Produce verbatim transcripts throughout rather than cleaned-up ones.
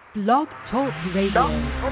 Blog Talk Radio.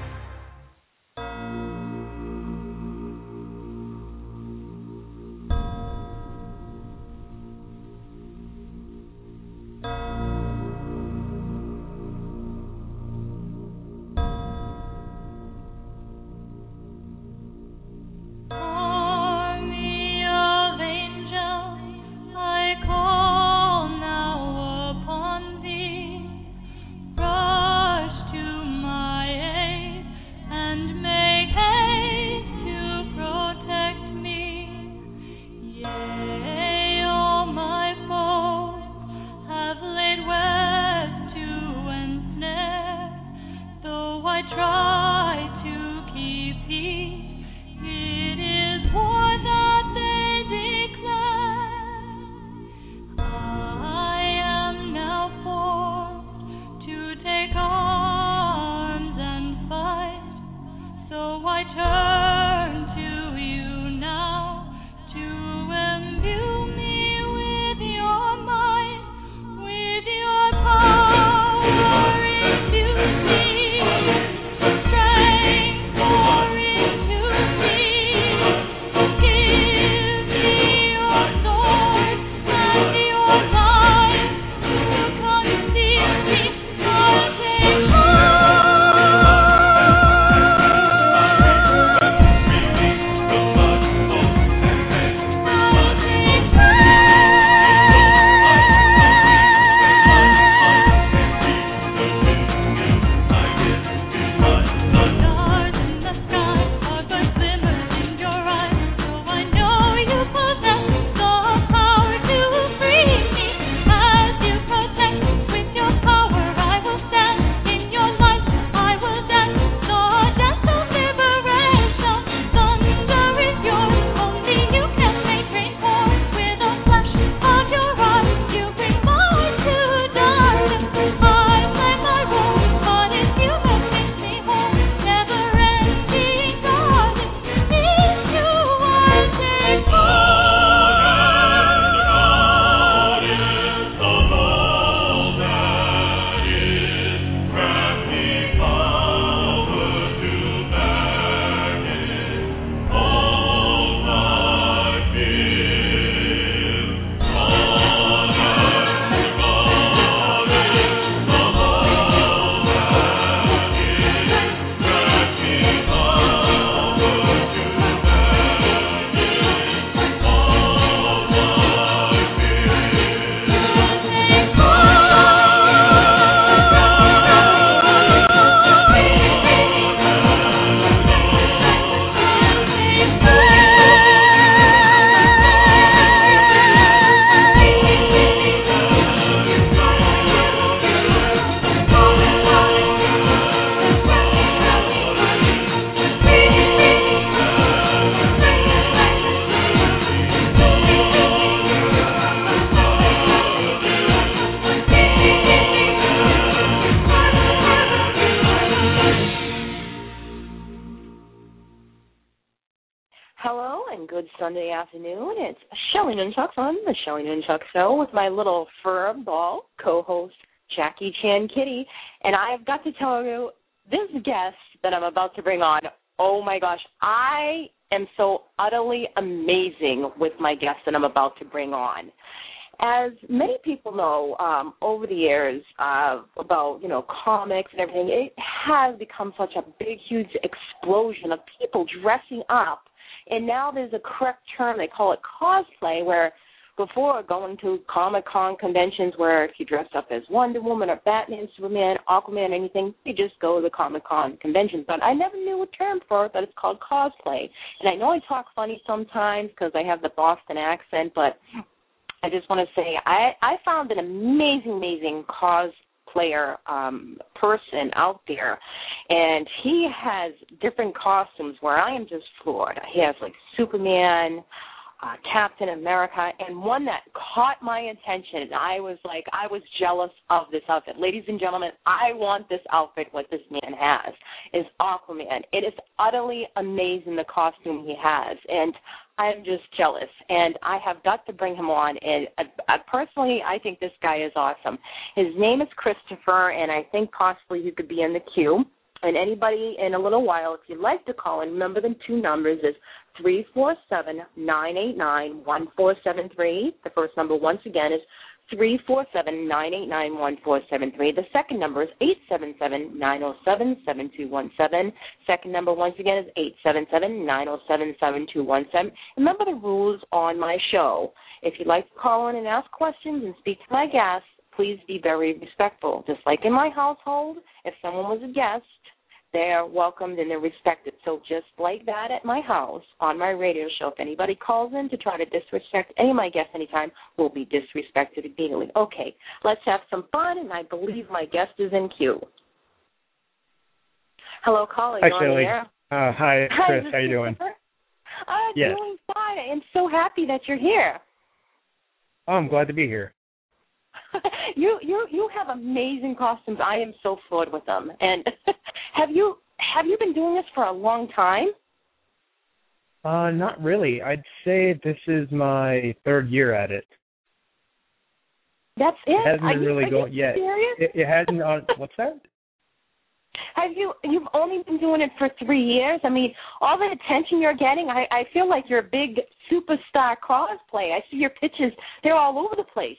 Sunday afternoon. It's Shelley Nunchuck on the Shelley Nunchuck Show with my little fur ball co-host, Jackie Chan Kitty. And I've got to tell you, this guest that I'm about to bring on, oh my gosh, I am so utterly amazing with my guest that I'm about to bring on. As many people know, um, over the years uh, about, you know, comics and everything, it has become such a big, huge explosion of people dressing up. And now there's a correct term, they call it cosplay, where before going to Comic-Con conventions where if you dressed up as Wonder Woman or Batman, Superman, Aquaman, anything, you just go to the Comic-Con conventions. But I never knew a term for it, but it's called cosplay. And I know I talk funny sometimes because I have the Boston accent, but I just want to say I, I found an amazing, amazing cosplayer um, person out there, and he has different costumes where I am just floored. He has like Superman, uh, Captain America, and one that caught my attention, and I was like, I was jealous of this outfit. Ladies and gentlemen, I want this outfit, what this man has, is Aquaman. It is utterly amazing, the costume he has, and I'm just jealous, and I have got to bring him on. And uh, uh, personally, I think this guy is awesome. His name is Christopher, and I think possibly he could be in the queue. And anybody in a little while, if you'd like to call in, remember the two numbers is three four seven, nine eight nine, one four seven three. The first number, once again, is three four seven, nine eight nine, one four seven three. The second number is eight seven seven, nine zero seven, seven two one seven. Second number, once again, is eight seven seven, nine zero seven, seven two one seven. Remember the rules on my show. If you'd like to call in and ask questions and speak to my guests, please be very respectful. Just like in my household, if someone was a guest, they are welcomed and they're respected. So just like that at my house, on my radio show, if anybody calls in to try to disrespect any of my guests anytime, will be disrespected immediately. Okay, let's have some fun, and I believe my guest is in queue. Hello, caller. Hi, you're on the Shelley. air. Uh, hi, it's Hi, Chris. this How you is doing? I'm Yes. doing fine. I'm so happy that you're here. Oh, I'm glad to be here. you you you have amazing costumes. I am so floored with them. And have you have you been doing this for a long time? Uh, not really. I'd say this is my third year at it. That's it. It hasn't are been you, really are going you yet. Serious? It, it hasn't. Uh, what's that? Have you you've only been doing it for three years? I mean, all the attention you're getting, I, I feel like you're a big superstar cosplay. I see your pictures; they're all over the place.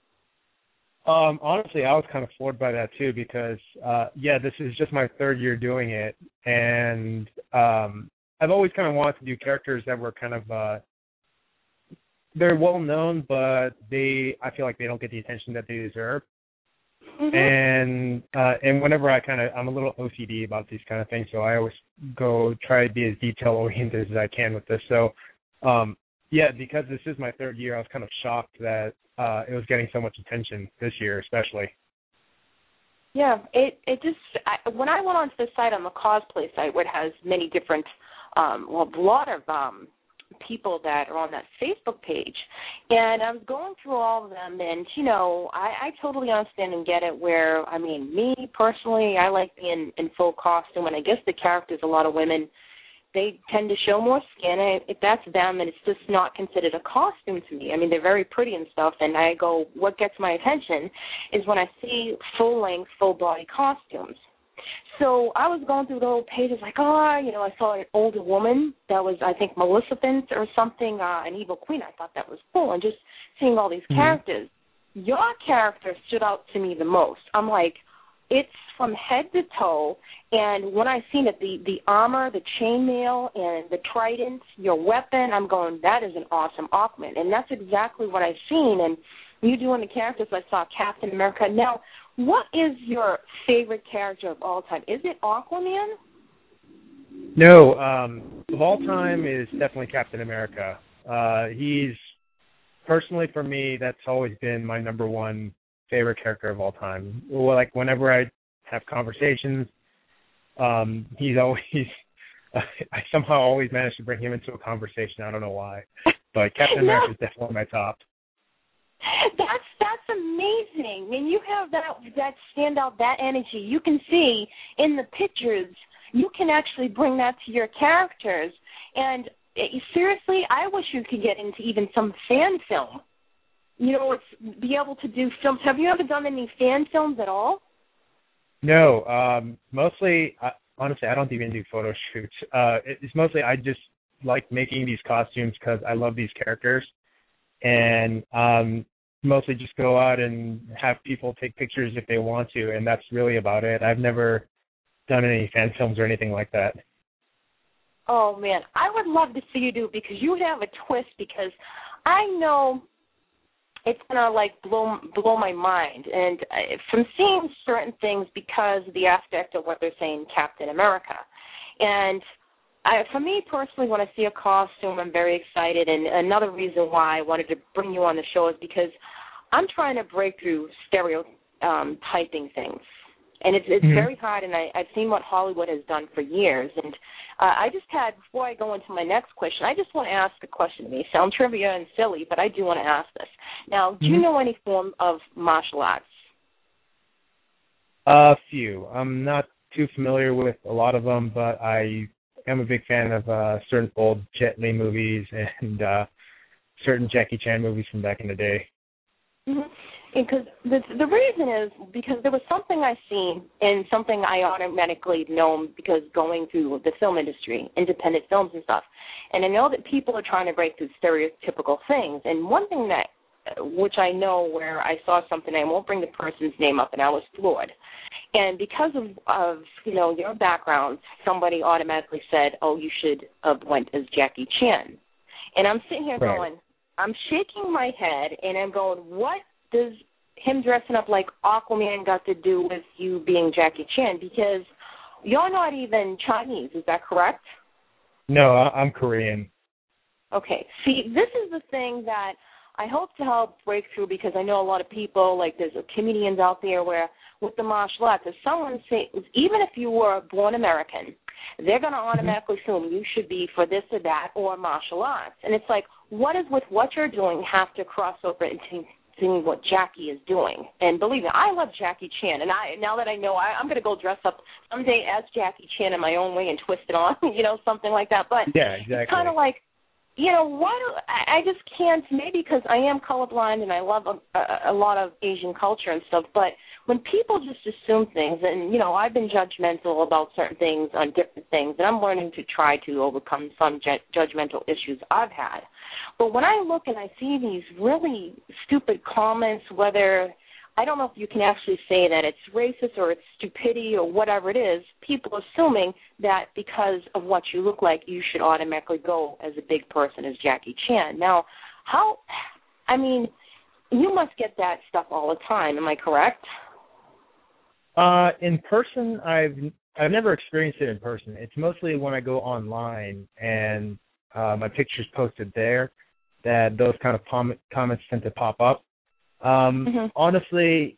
Um, honestly, I was kind of floored by that too because, uh, yeah, this is just my third year doing it, and um, I've always kind of wanted to do characters that were kind of uh, they're well known, but they I feel like they don't get the attention that they deserve. Mm-hmm. And uh, and whenever I kind of I'm a little O C D about these kind of things, so I always go try to be as detail oriented as I can with this. So, um, yeah, because this is my third year, I was kind of shocked that uh, it was getting so much attention this year, especially. Yeah, it it just I, when I went onto the site on the cosplay site, where it has many different, um, well, a lot of um, people that are on that Facebook page, and I was going through all of them, and you know, I, I totally understand and get it. Where I mean, me personally, I like being in full costume, and I guess the characters, a lot of women, they tend to show more skin. And if that's them, and it's just not considered a costume to me. I mean, they're very pretty and stuff, and I go, what gets my attention is when I see full-length, full-body costumes. So I was going through the whole pages like, oh, you know, I saw an older woman that was, I think, Maleficent or something, uh, an evil queen. I thought that was cool. And just seeing all these mm-hmm. characters, your character stood out to me the most. I'm like, it's from head to toe, and when I seen it, the, the armor, the chainmail, and the trident, your weapon, I'm going, that is an awesome Aquaman. And that's exactly what I've seen. And you doing the characters, I saw Captain America. Now, what is your favorite character of all time? Is it Aquaman? No, um, of all time is definitely Captain America. Uh, he's, personally for me, that's always been my number one favorite character of all time. Well, like whenever I have conversations, um, he's always, uh, I somehow always manage to bring him into a conversation. I don't know why, but Captain no. America is definitely my top. That's that's amazing. And you have that that standout, that energy. You can see in the pictures. You can actually bring that to your characters. And it, seriously, I wish you could get into even some fan film. You know, it's be able to do films. Have you ever done any fan films at all? No, um, mostly. Uh, honestly, I don't even do photo shoots. Uh, it's mostly I just like making these costumes because I love these characters, and um, mostly just go out and have people take pictures if they want to, and that's really about it. I've never done any fan films or anything like that. Oh, man, I would love to see you do it because you would have a twist because I know it's going to, like, blow blow my mind. And uh, from seeing certain things because of the aspect of what they're saying, Captain America. And I, for me personally, when I see a costume, I'm very excited. And another reason why I wanted to bring you on the show is because I'm trying to break through stereotyping things. And it's, it's mm-hmm. very hard, and I, I've seen what Hollywood has done for years. And uh, I just had, before I go into my next question, I just want to ask a question. It may sound trivia and silly, but I do want to ask this. Now, do mm-hmm. you know any form of martial arts? A few. I'm not too familiar with a lot of them, but I I'm a big fan of uh, certain old Jet Li movies and uh, certain Jackie Chan movies from back in the day. Mm-hmm. Because the the reason is because there was something I seen and something I automatically know because going through the film industry, independent films and stuff, and I know that people are trying to break through stereotypical things. And one thing that, which I know where I saw something, I won't bring the person's name up, and I was floored. And because of, of you know your background, somebody automatically said, "Oh, you should have went as Jackie Chan," and I'm sitting here right. going, I'm shaking my head, and I'm going, what does him dressing up like Aquaman got to do with you being Jackie Chan? Because you're not even Chinese, is that correct? No, I'm Korean. Okay. See, this is the thing that I hope to help break through, because I know a lot of people, like there's comedians out there where with the martial arts, if someone says, even if you were born American, they're going to automatically assume you should be for this or that or martial arts. And it's like, what is with what you're doing have to cross over into seeing what Jackie is doing? And believe me, I love Jackie Chan, and I now that I know, I, I'm going to go dress up someday as Jackie Chan in my own way and twist it on, you know, something like that. But yeah, exactly. It's kind of like, you know, why do I, I just can't, maybe because I am colorblind and I love a, a, a lot of Asian culture and stuff, but when people just assume things, and, you know, I've been judgmental about certain things on different things, and I'm learning to try to overcome some ju- judgmental issues I've had. But when I look and I see these really stupid comments, whether, I don't know if you can actually say that it's racist or it's stupidity or whatever it is, people assuming that because of what you look like, you should automatically go as a big person as Jackie Chan. Now, how, I mean, you must get that stuff all the time, am I correct? Uh, in person, I've I've never experienced it in person. It's mostly when I go online and uh, my picture's posted there that those kind of com- comments tend to pop up. Um, mm-hmm. Honestly,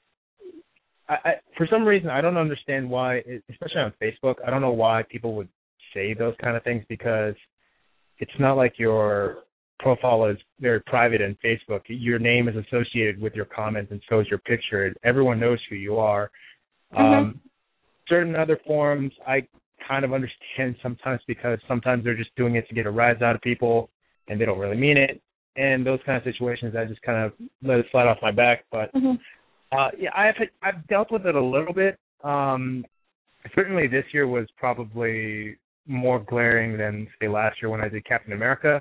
I, I, for some reason, I don't understand why, especially on Facebook, I don't know why people would say those kind of things, because it's not like your profile is very private in Facebook. Your name is associated with your comments, and so is your picture. Everyone knows who you are. Mm-hmm. Um, certain other forums, I kind of understand sometimes, because sometimes they're just doing it to get a rise out of people, and they don't really mean it. And those kind of situations, I just kind of let it slide off my back. But mm-hmm. uh, yeah, I've I've dealt with it a little bit. Um, certainly, this year was probably more glaring than say last year when I did Captain America.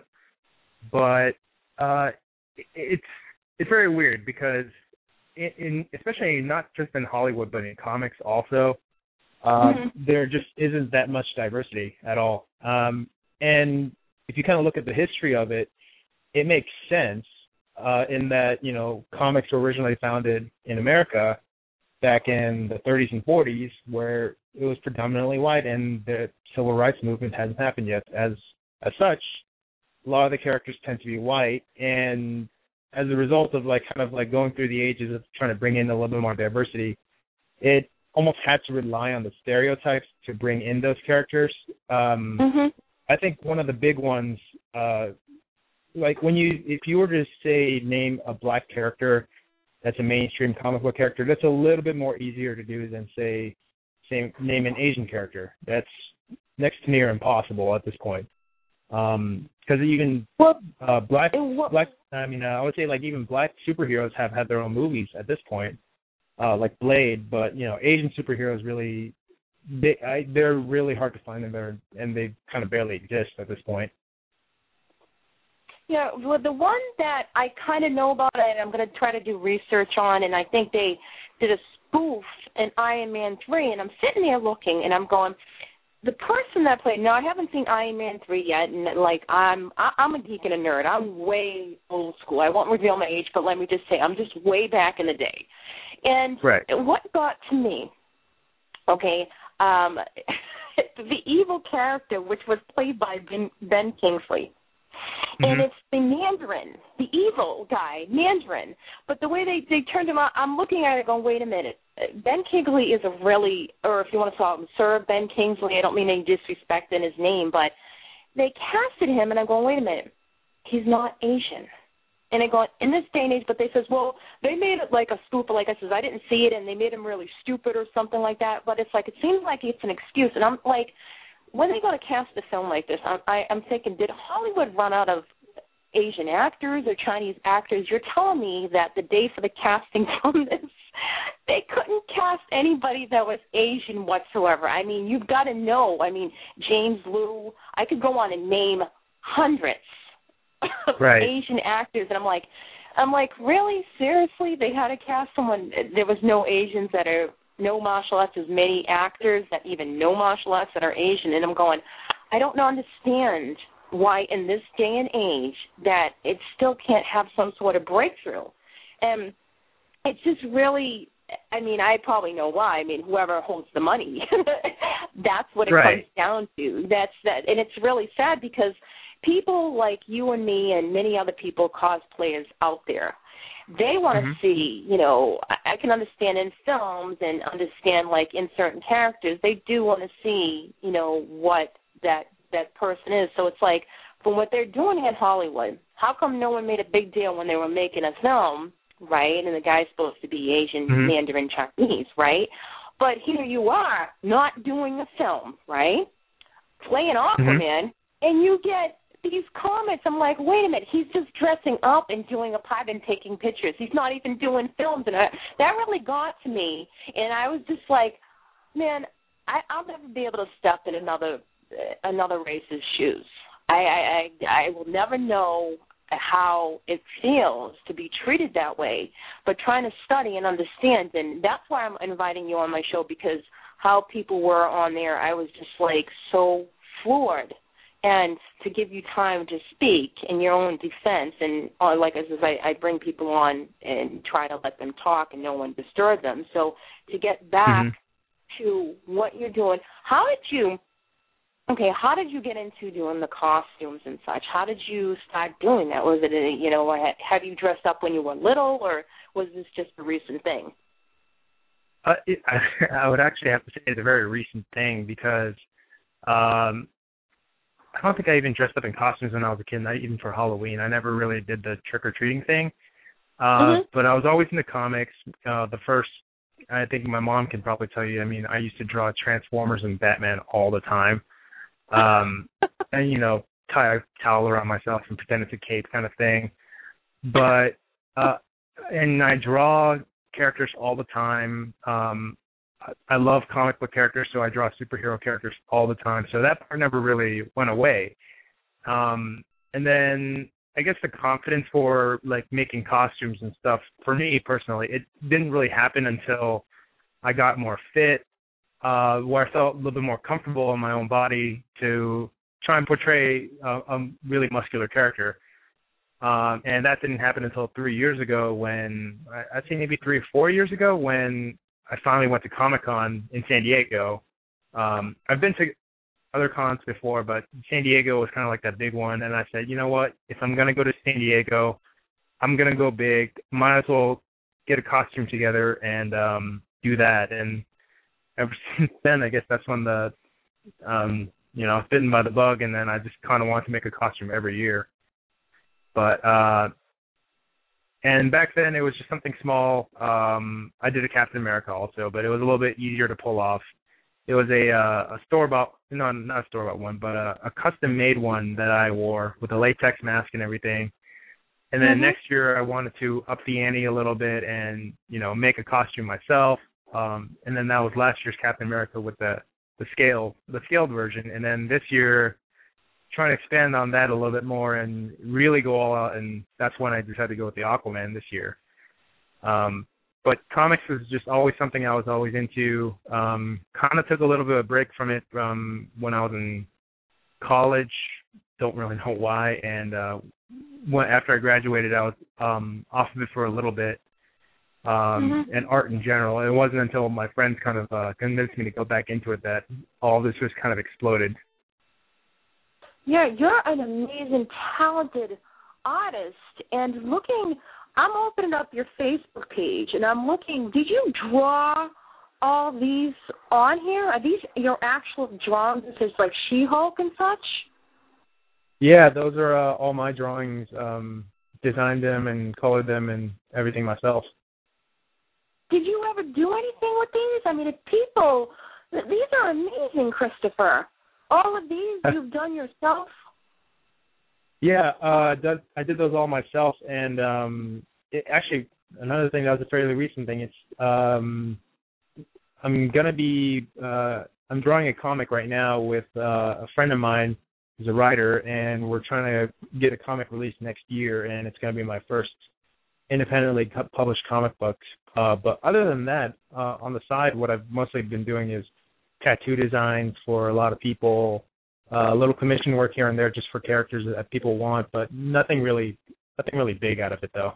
But uh, it's it's very weird, because in, in especially not just in Hollywood but in comics also, uh, mm-hmm. there just isn't that much diversity at all. Um, and if you kind of look at the history of it, it makes sense uh, in that, you know, comics were originally founded in America back in the thirties and forties, where it was predominantly white, and the civil rights movement hasn't happened yet. As as such, a lot of the characters tend to be white, and as a result of like kind of like going through the ages of trying to bring in a little bit more diversity, it almost had to rely on the stereotypes to bring in those characters. Um, mm-hmm. I think one of the big ones, uh, like when you, if you were to say name a black character that's a mainstream comic book character, that's a little bit more easier to do than say, say name an Asian character. That's next to near impossible at this point. Um, because even well, uh, black, what, black, I mean, uh, I would say like even black superheroes have had their own movies at this point, uh, like Blade. But you know, Asian superheroes really, they, I, they're really hard to find, and they're and they kind of barely exist at this point. Yeah, well, the one that I kind of know about, and I'm going to try to do research on, and I think they did a spoof in Iron Man three, and I'm sitting there looking, and I'm going, the person that played, now I haven't seen Iron Man three yet, and like I'm I, I'm a geek and a nerd. I'm way old school. I won't reveal my age, but let me just say I'm just way back in the day. And right. what got to me, okay, um, the evil character, which was played by Ben, Ben Kingsley. Mm-hmm. And it's the Mandarin, the evil guy, Mandarin. But the way they, they turned him out, I'm looking at it going, wait a minute. Ben Kingsley is a really, or if you want to call him Sir Ben Kingsley, I don't mean any disrespect in his name, but they casted him, and I'm going, wait a minute. He's not Asian. And I go, in this day and age, but they says, well, they made it like a spoof, like I says, I didn't see it, and they made him really stupid or something like that. But it's like, it seems like it's an excuse. And I'm like, when they go to cast a film like this, I'm, I, I'm thinking, did Hollywood run out of Asian actors or Chinese actors? You're telling me that the day for the casting from this, they couldn't cast anybody that was Asian whatsoever. I mean, you've got to know. I mean, James Liu, I could go on and name hundreds of right. Asian actors, and I'm like, I'm like, really? Seriously? They had to cast someone. There was no Asians that are, no martial arts, as many actors that even know martial arts that are Asian. And I'm going, I don't understand why in this day and age that it still can't have some sort of breakthrough. And it's just really, I mean, I probably know why. I mean, whoever holds the money, that's what it right. comes down to. That's that, and it's really sad because people like you and me and many other people, cosplayers out there, they want to mm-hmm. see, you know, I, I can understand in films and understand like in certain characters, they do want to see, you know, what that that person is. So it's like, from what they're doing in Hollywood, how come no one made a big deal when they were making a film, right? And the guy's supposed to be Asian, mm-hmm. Mandarin Chinese, right? But here you are, not doing a film, right? Playing Aquaman, mm-hmm. and you get these comments. I'm like, wait a minute, he's just dressing up and doing a pipe and taking pictures. He's not even doing films. And I, that really got to me. And I was just like, man, I, I'll never be able to step in another another race's shoes. I, I, I, I will never know how it feels to be treated that way, but trying to study and understand. And that's why I'm inviting you on my show, because how people were on there, I was just like so floored. And to give you time to speak in your own defense, and uh, like as I, I bring people on and try to let them talk and no one disturb them. So to get back mm-hmm. to what you're doing, how did you, okay, how did you get into doing the costumes and such? How did you start doing that? Was it, a, you know, have you dressed up when you were little, or was this just a recent thing? Uh, it, I, I would actually have to say it's a very recent thing, because um, I don't think I even dressed up in costumes when I was a kid, not even for Halloween. I never really did the trick-or-treating thing. Uh, mm-hmm. But I was always into comics. Uh, the first, I think my mom can probably tell you, I mean, I used to draw Transformers and Batman all the time. Um, and, you know, tie a towel around myself and pretend it's a cape kind of thing. But, uh, and I draw characters all the time. Um, I love comic book characters, so I draw superhero characters all the time. So that part never really went away. Um, and then I guess the confidence for, like, making costumes and stuff, for me personally, it didn't really happen until I got more fit, uh, where I felt a little bit more comfortable in my own body to try and portray a, a really muscular character. Um, and that didn't happen until three years ago when, I'd say maybe three or four years ago, when I finally went to Comic-Con in San Diego. Um, I've been to other cons before, but San Diego was kind of like that big one. And I said, you know what, if I'm going to go to San Diego, I'm going to go big. Might as well get a costume together and um, do that. And ever since then, I guess that's when the, um, you know, I was bitten by the bug, and then I just kind of wanted to make a costume every year. But, uh, and back then it was just something small. Um, I did a Captain America also, but it was a little bit easier to pull off. It was a, uh, a store-bought, no, not a store-bought one, but a, a custom-made one that I wore with a latex mask and everything. And then mm-hmm. next year I wanted to up the ante a little bit and, you know, make a costume myself. Um, and then that was last year's Captain America with the, the scale, the scaled version. And then this year, trying to expand on that a little bit more and really go all out, and that's when I decided to go with the Aquaman this year. Um, but comics was just always something I was always into. Um, kind of took a little bit of a break from it um, when I was in college. Don't really know why. And uh, when, after I graduated, I was um, off of it for a little bit. Um, mm-hmm. and art in general. It wasn't until my friends kind of uh, convinced me to go back into it that all this just kind of exploded. Yeah, you're an amazing, talented artist. And looking, I'm opening up your Facebook page, and I'm looking, did you draw all these on here? Are these your actual drawings? This is like She-Hulk and such? Yeah, those are uh, all my drawings. Um, designed them and colored them and everything myself. Did you ever do anything with these? I mean, if people, these are amazing, Christopher. All of these you've done yourself? Yeah, uh, that, I did those all myself, and um, it, actually, another thing that was a fairly recent thing. It's um, I'm gonna be uh, I'm drawing a comic right now with uh, a friend of mine who's a writer, and we're trying to get a comic released next year, and it's gonna be my first independently published comic book. Uh, but other than that, uh, on the side, what I've mostly been doing is tattoo designs for a lot of people. Uh, a little commission work here and there just for characters that people want, but nothing really, nothing really big out of it, though.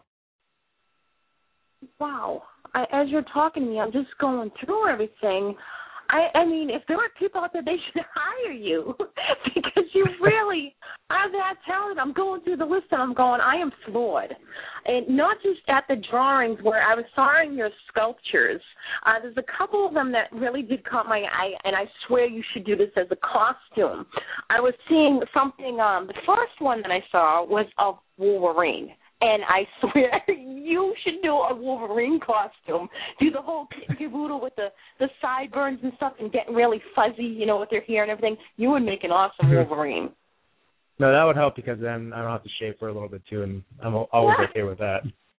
Wow. I, as you're talking to me, I'm just going through everything. I, I mean, if there are people out there, they should hire you because you really are that talented. I'm going through the list and I'm going, I am floored. And not just at the drawings where I was sawing your sculptures. Uh, there's a couple of them that really did caught my eye, and I swear you should do this as a costume. I was seeing something, um, the first one that I saw was of Wolverine. And I swear you should do a Wolverine costume. Do the whole caboodle with the, the sideburns and stuff and get really fuzzy, you know, with their hair and everything. You would make an awesome Wolverine. No, that would help because then I don't have to shave for a little bit too, and I'm always okay with that.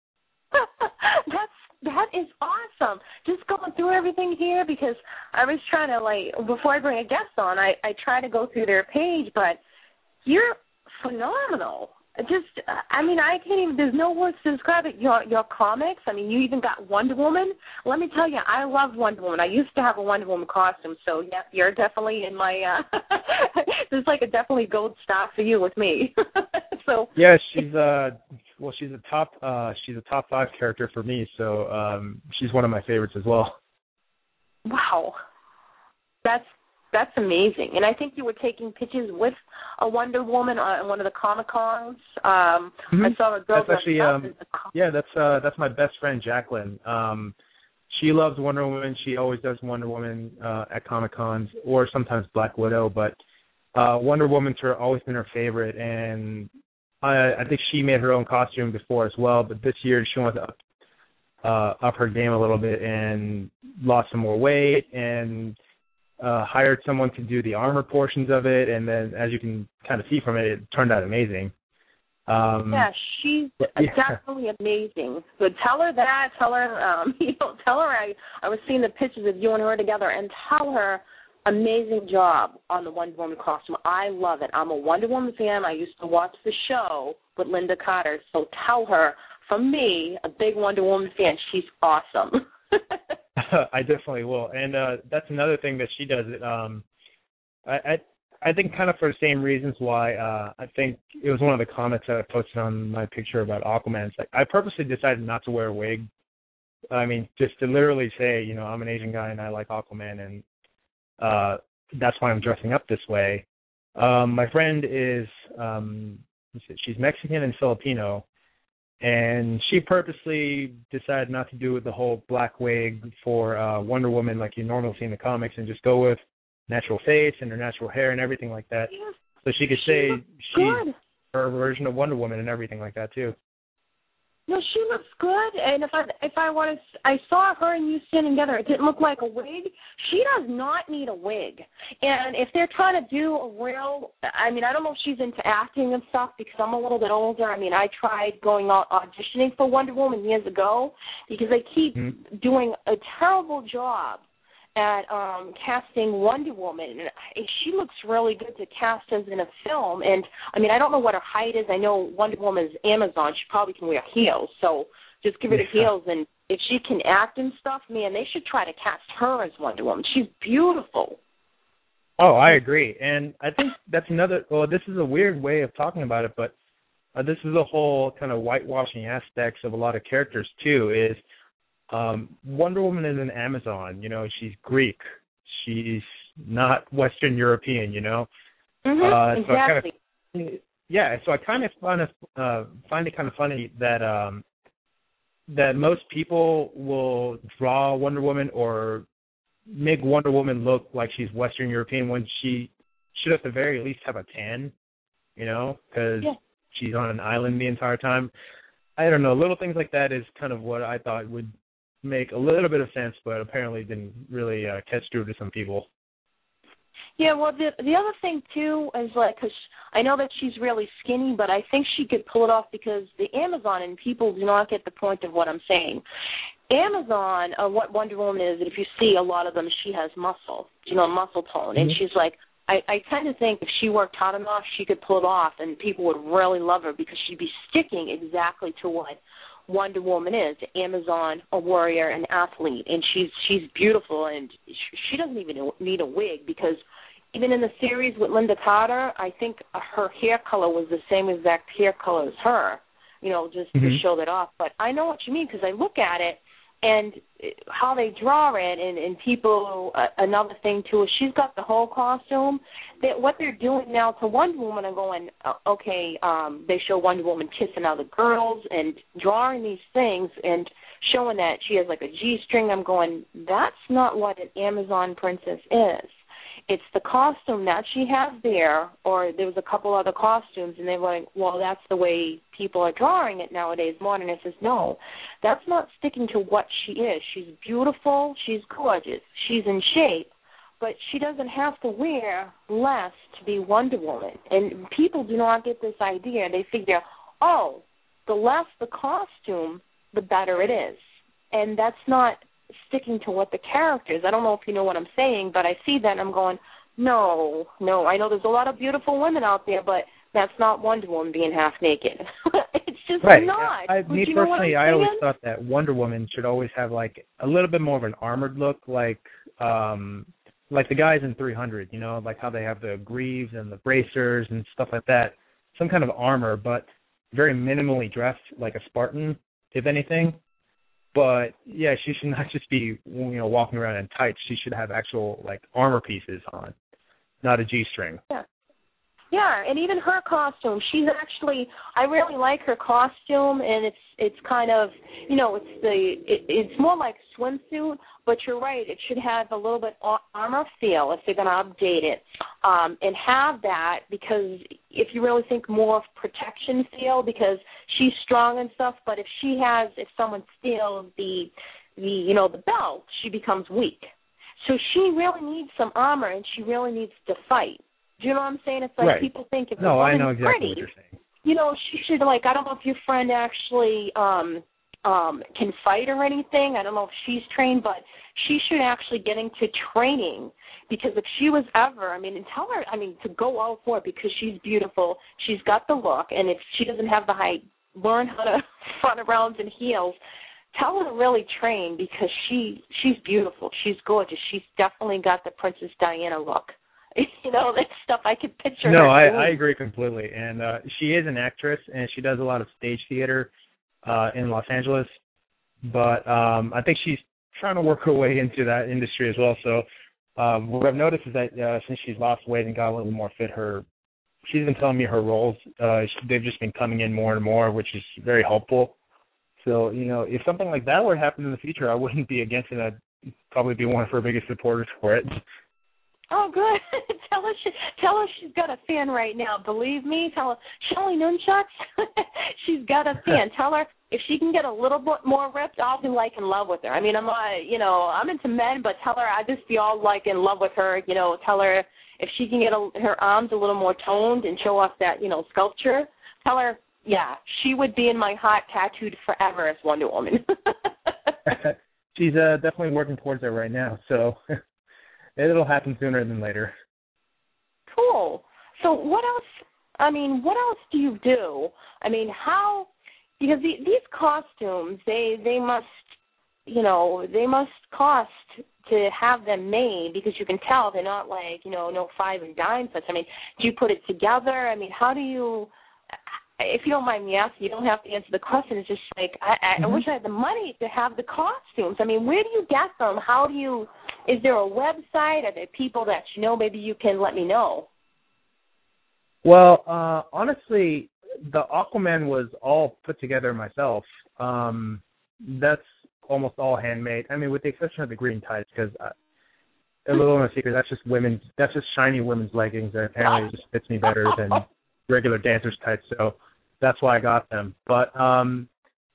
That's that is awesome. Just going through everything here because I was trying to, like, before I bring a guest on, I, I try to go through their page, but you're phenomenal. Just, I mean, I can't even, there's no words to describe it. Your your comics, I mean, you even got Wonder Woman. Let me tell you, I love Wonder Woman. I used to have a Wonder Woman costume, so, yeah, you're definitely in my, uh, there's like a definitely gold star for you with me. So yeah, she's, uh, well, she's a top, uh, she's a top five character for me, so um, she's one of my favorites as well. Wow. That's, That's amazing. And I think you were taking pictures with a Wonder Woman on one of the Comic-Cons. Um, mm-hmm. I saw a girl. That's actually, um, yeah, that's uh, that's my best friend, Jacqueline. Um, she loves Wonder Woman. She always does Wonder Woman uh, at Comic-Cons or sometimes Black Widow. But uh, Wonder Woman's her, always been her favorite. And I, I think she made her own costume before as well. But this year she wanted to up, uh, up her game a little bit and lost some more weight and Uh, hired someone to do the armor portions of it, and then, as you can kind of see from it, it turned out amazing. Um, yeah, she's yeah. definitely amazing. So tell her that. Tell her, um, you know, tell her I, I was seeing the pictures of you and her together, and tell her amazing job on the Wonder Woman costume. I love it. I'm a Wonder Woman fan. I used to watch the show with Linda Carter. So tell her, from me, a big Wonder Woman fan, she's awesome. I definitely will, and uh, that's another thing that she does. Um, I, I I think kind of for the same reasons why uh, I think it was one of the comments that I posted on my picture about Aquaman. It's like I purposely decided not to wear a wig. I mean, just to literally say, you know, I'm an Asian guy and I like Aquaman, and uh, that's why I'm dressing up this way. Um, my friend is um, she's Mexican and Filipino. And she purposely decided not to do the whole black wig for uh, Wonder Woman like you normally see in the comics and just go with natural face and her natural hair and everything like that. Yeah. So she could say she's her version of Wonder Woman and everything like that, too. No, she looks good, and if I if I want to, I saw her and you standing together. It didn't look like a wig. She does not need a wig. And if they're trying to do a real, I mean, I don't know if she's into acting and stuff because I'm a little bit older. I mean, I tried going out auditioning for Wonder Woman years ago because they keep mm-hmm. doing a terrible job at um, casting Wonder Woman. And she looks really good to cast as in a film. And, I mean, I don't know what her height is. I know Wonder Woman's Amazon. She probably can wear heels. So just give her the heels. And if she can act and stuff, man, they should try to cast her as Wonder Woman. She's beautiful. Oh, I agree. And I think that's another, well, this is a weird way of talking about it, but uh, this is the whole kind of whitewashing aspects of a lot of characters, too, is Um, Wonder Woman is an Amazon, you know, she's Greek. She's not Western European, you know. Mm-hmm, uh, so exactly. I kind of, yeah, so I kind of find, it, uh, find it kind of funny that um, that most people will draw Wonder Woman or make Wonder Woman look like she's Western European when she should at the very least have a tan, you know, because yeah. she's on an island the entire time. I don't know, little things like that is kind of what I thought would make a little bit of sense, but apparently didn't really uh, catch through to some people. Yeah, well, the the other thing too is like, cause I know that she's really skinny, but I think she could pull it off because the Amazon and people do not get the point of what I'm saying. Amazon, uh, what Wonder Woman is, if you see a lot of them, she has muscle, you know, muscle tone, and Mm-hmm. she's like, I, I tend to think if she worked hard enough, she could pull it off, and people would really love her because she'd be sticking exactly to what Wonder Woman is: Amazon, a warrior, an athlete, and she's she's beautiful, and she doesn't even need a wig because even in the series with Linda Carter, I think her hair color was the same exact hair color as her, you know, just mm-hmm. to show that off. But I know what you mean because I look at it and how they draw it, and, and people, uh, another thing too is she's got the whole costume. That what they're doing now to Wonder Woman are going, uh, okay, um, they show Wonder Woman kissing other girls and drawing these things and showing that she has like a G-string. I'm going, that's not what an Amazon princess is. It's the costume that she has there, or there was a couple other costumes, and they were like, well, that's the way people are drawing it nowadays, modern. I says, no, that's not sticking to what she is. She's beautiful. She's gorgeous. She's in shape, but she doesn't have to wear less to be Wonder Woman. And people do not get this idea. They figure, oh, the less the costume, the better it is. And that's not sticking to what the character is. I don't know if you know what I'm saying, but I see that and I'm going, no, no. I know there's a lot of beautiful women out there, but that's not Wonder Woman being half naked. It's just right. not. I, me personally, I always thought that Wonder Woman should always have like a little bit more of an armored look, like um, like the guys in three hundred. You know, like how they have the greaves and the bracers and stuff like that. Some kind of armor, but very minimally dressed, like a Spartan, if anything. But yeah, she should not just be, you know, walking around in tights. She should have actual like armor pieces on, not a G-string. Yeah, yeah, and even her costume. She's actually, I really like her costume, and it's it's kind of, you know, it's the it, it's more like swimsuit. But you're right, it should have a little bit armor feel if they're going to update it, um, and have that because if you really think more of protection feel because she's strong and stuff. But if she has, if someone steals the, the you know, the belt, she becomes weak. So she really needs some armor, and she really needs to fight. Do you know what I'm saying? It's like right. people think if no, a woman's I know exactly pretty, what you're saying. You know, she should like. I don't know if your friend actually. Um, Um, can fight or anything. I don't know if she's trained, but she should actually get into training because if she was ever, I mean, and tell her, I mean, to go out for it because she's beautiful, she's got the look, and if she doesn't have the height, learn how to run around in heels. Tell her to really train because she she's beautiful. She's gorgeous. She's definitely got the Princess Diana look. You know, that stuff I could picture no, her No, I, I agree completely. And uh, she is an actress, and she does a lot of stage theater Uh, in Los Angeles, but um, I think she's trying to work her way into that industry as well. So um, what I've noticed is that uh, since she's lost weight and got a little more fit, her she's been telling me her roles uh, they've just been coming in more and more, which is very helpful. So you know, if something like that were to happen in the future, I wouldn't be against it. I'd probably be one of her biggest supporters for it. Oh, good. tell her she, tell her she's got a fan right now. Believe me. Tell her, Shelly Nunchucks, she's got a fan. Tell her if she can get a little bit more ripped, I'll be like in love with her. I mean, I'm not, you know, I'm into men, but tell her I'd just be all like in love with her. You know, tell her if she can get a, her arms a little more toned and show off that, you know, sculpture. Tell her, yeah, she would be in my heart tattooed forever as Wonder Woman. She's uh, definitely working towards it right now, so it'll happen sooner than later. Cool. So what else, I mean, what else do you do? I mean, how, because the, these costumes, they, they must, you know, they must cost to have them made because you can tell they're not like, you know, no five and dime sets. I mean, do you put it together? I mean, how do you, if you don't mind me asking, you don't have to answer the question. It's just like, I, I, mm-hmm. I wish I had the money to have the costumes. I mean, where do you get them? How do you, is there a website? Are there people that you know? Maybe you can let me know. Well, uh, honestly, the Aquaman was all put together myself. Um, that's almost all handmade. I mean, with the exception of the green tights, because a little no secret, that's just women's, that's just shiny women's leggings that apparently just fits me better than regular dancer's tights. So that's why I got them. But um,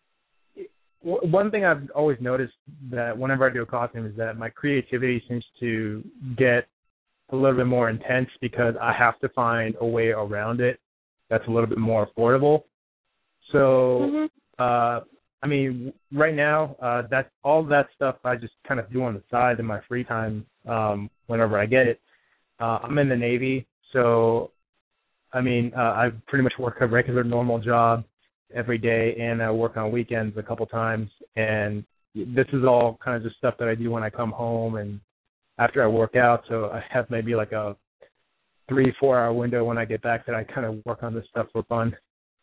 w- one thing I've always noticed that whenever I do a costume is that my creativity seems to get a little bit more intense because I have to find a way around it that's a little bit more affordable. So, mm-hmm. uh, I mean, right now, uh, that's all that stuff I just kind of do on the side in my free time um, whenever I get it. Uh, I'm in the Navy, so, I mean, uh, I pretty much work a regular, normal job every day, and I work on weekends a couple times. And this is all kind of just stuff that I do when I come home and after I work out. So I have maybe like a three, four-hour window when I get back that I kind of work on this stuff for fun.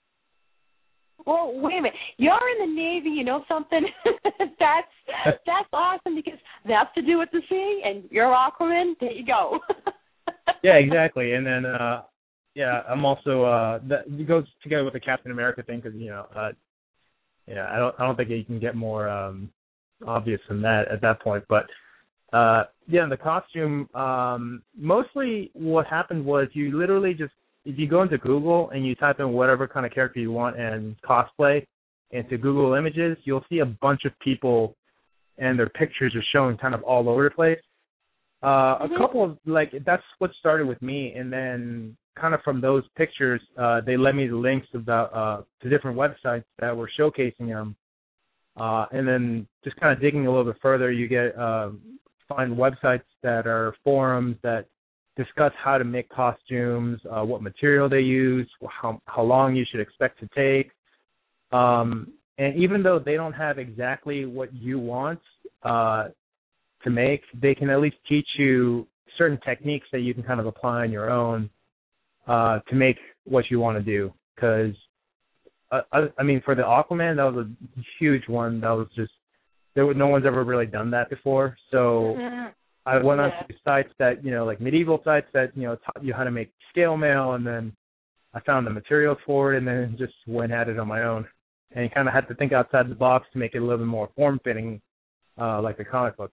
Well, wait a minute. You're in the Navy, you know something? that's that's awesome because that's to do with the sea, and you're Aquaman. There you go. Yeah, exactly. And then, uh, yeah, I'm also uh, that it goes together with the Captain America thing because you know, uh, yeah, I don't I don't think you can get more um, obvious than that at that point. But uh, yeah, the costume. Um, mostly, what happened was you literally just if you go into Google and you type in whatever kind of character you want and cosplay into Google Images, you'll see a bunch of people and their pictures are showing kind of all over the place. Uh, mm-hmm. A couple of, like, that's what started with me, and then kind of from those pictures, uh, they led me the links about uh, to different websites that were showcasing them. Uh, and then just kind of digging a little bit further, you get uh, find websites that are forums that discuss how to make costumes, uh, what material they use, how how long you should expect to take. Um, and even though they don't have exactly what you want uh, to make, they can at least teach you certain techniques that you can kind of apply on your own uh, to make what you want to do. Because, uh, I, I mean, for the Aquaman, that was a huge one. That was just, there was, no one's ever really done that before. So mm-hmm. I went on to sites that, you know, like medieval sites that, you know, taught you how to make scale mail, and then I found the materials for it and then just went at it on my own. And you kind of had to think outside the box to make it a little bit more form-fitting, uh, like the comic books.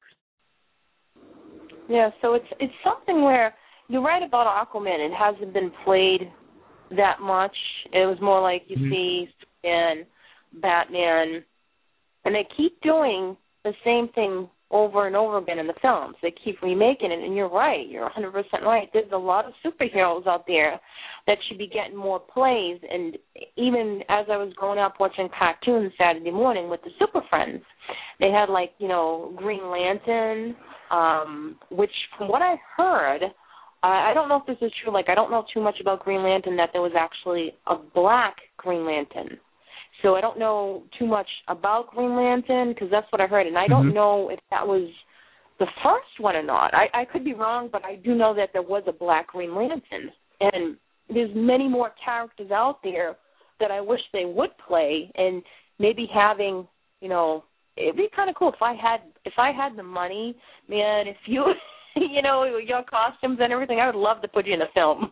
Yeah, so it's it's something where you're right about Aquaman. It hasn't been played that much. It was more like you mm-hmm. see Superman, Batman, and they keep doing the same thing over and over again in the films. They keep remaking it, and you're right. You're one hundred percent right. There's a lot of superheroes out there that should be getting more plays. And even as I was growing up watching cartoons Saturday morning with the Super Friends, they had, like, you know, Green Lantern, um, which from what I heard, I, I don't know if this is true. Like, I don't know too much about Green Lantern, that there was actually a black Green Lantern. So I don't know too much about Green Lantern because that's what I heard. And I don't mm-hmm. know if that was the first one or not. I, I could be wrong, but I do know that there was a black Green Lantern. And there's many more characters out there that I wish they would play, and maybe having, you know, it'd be kind of cool if I had if I had the money, man. If you, you know, your costumes and everything, I would love to put you in a film.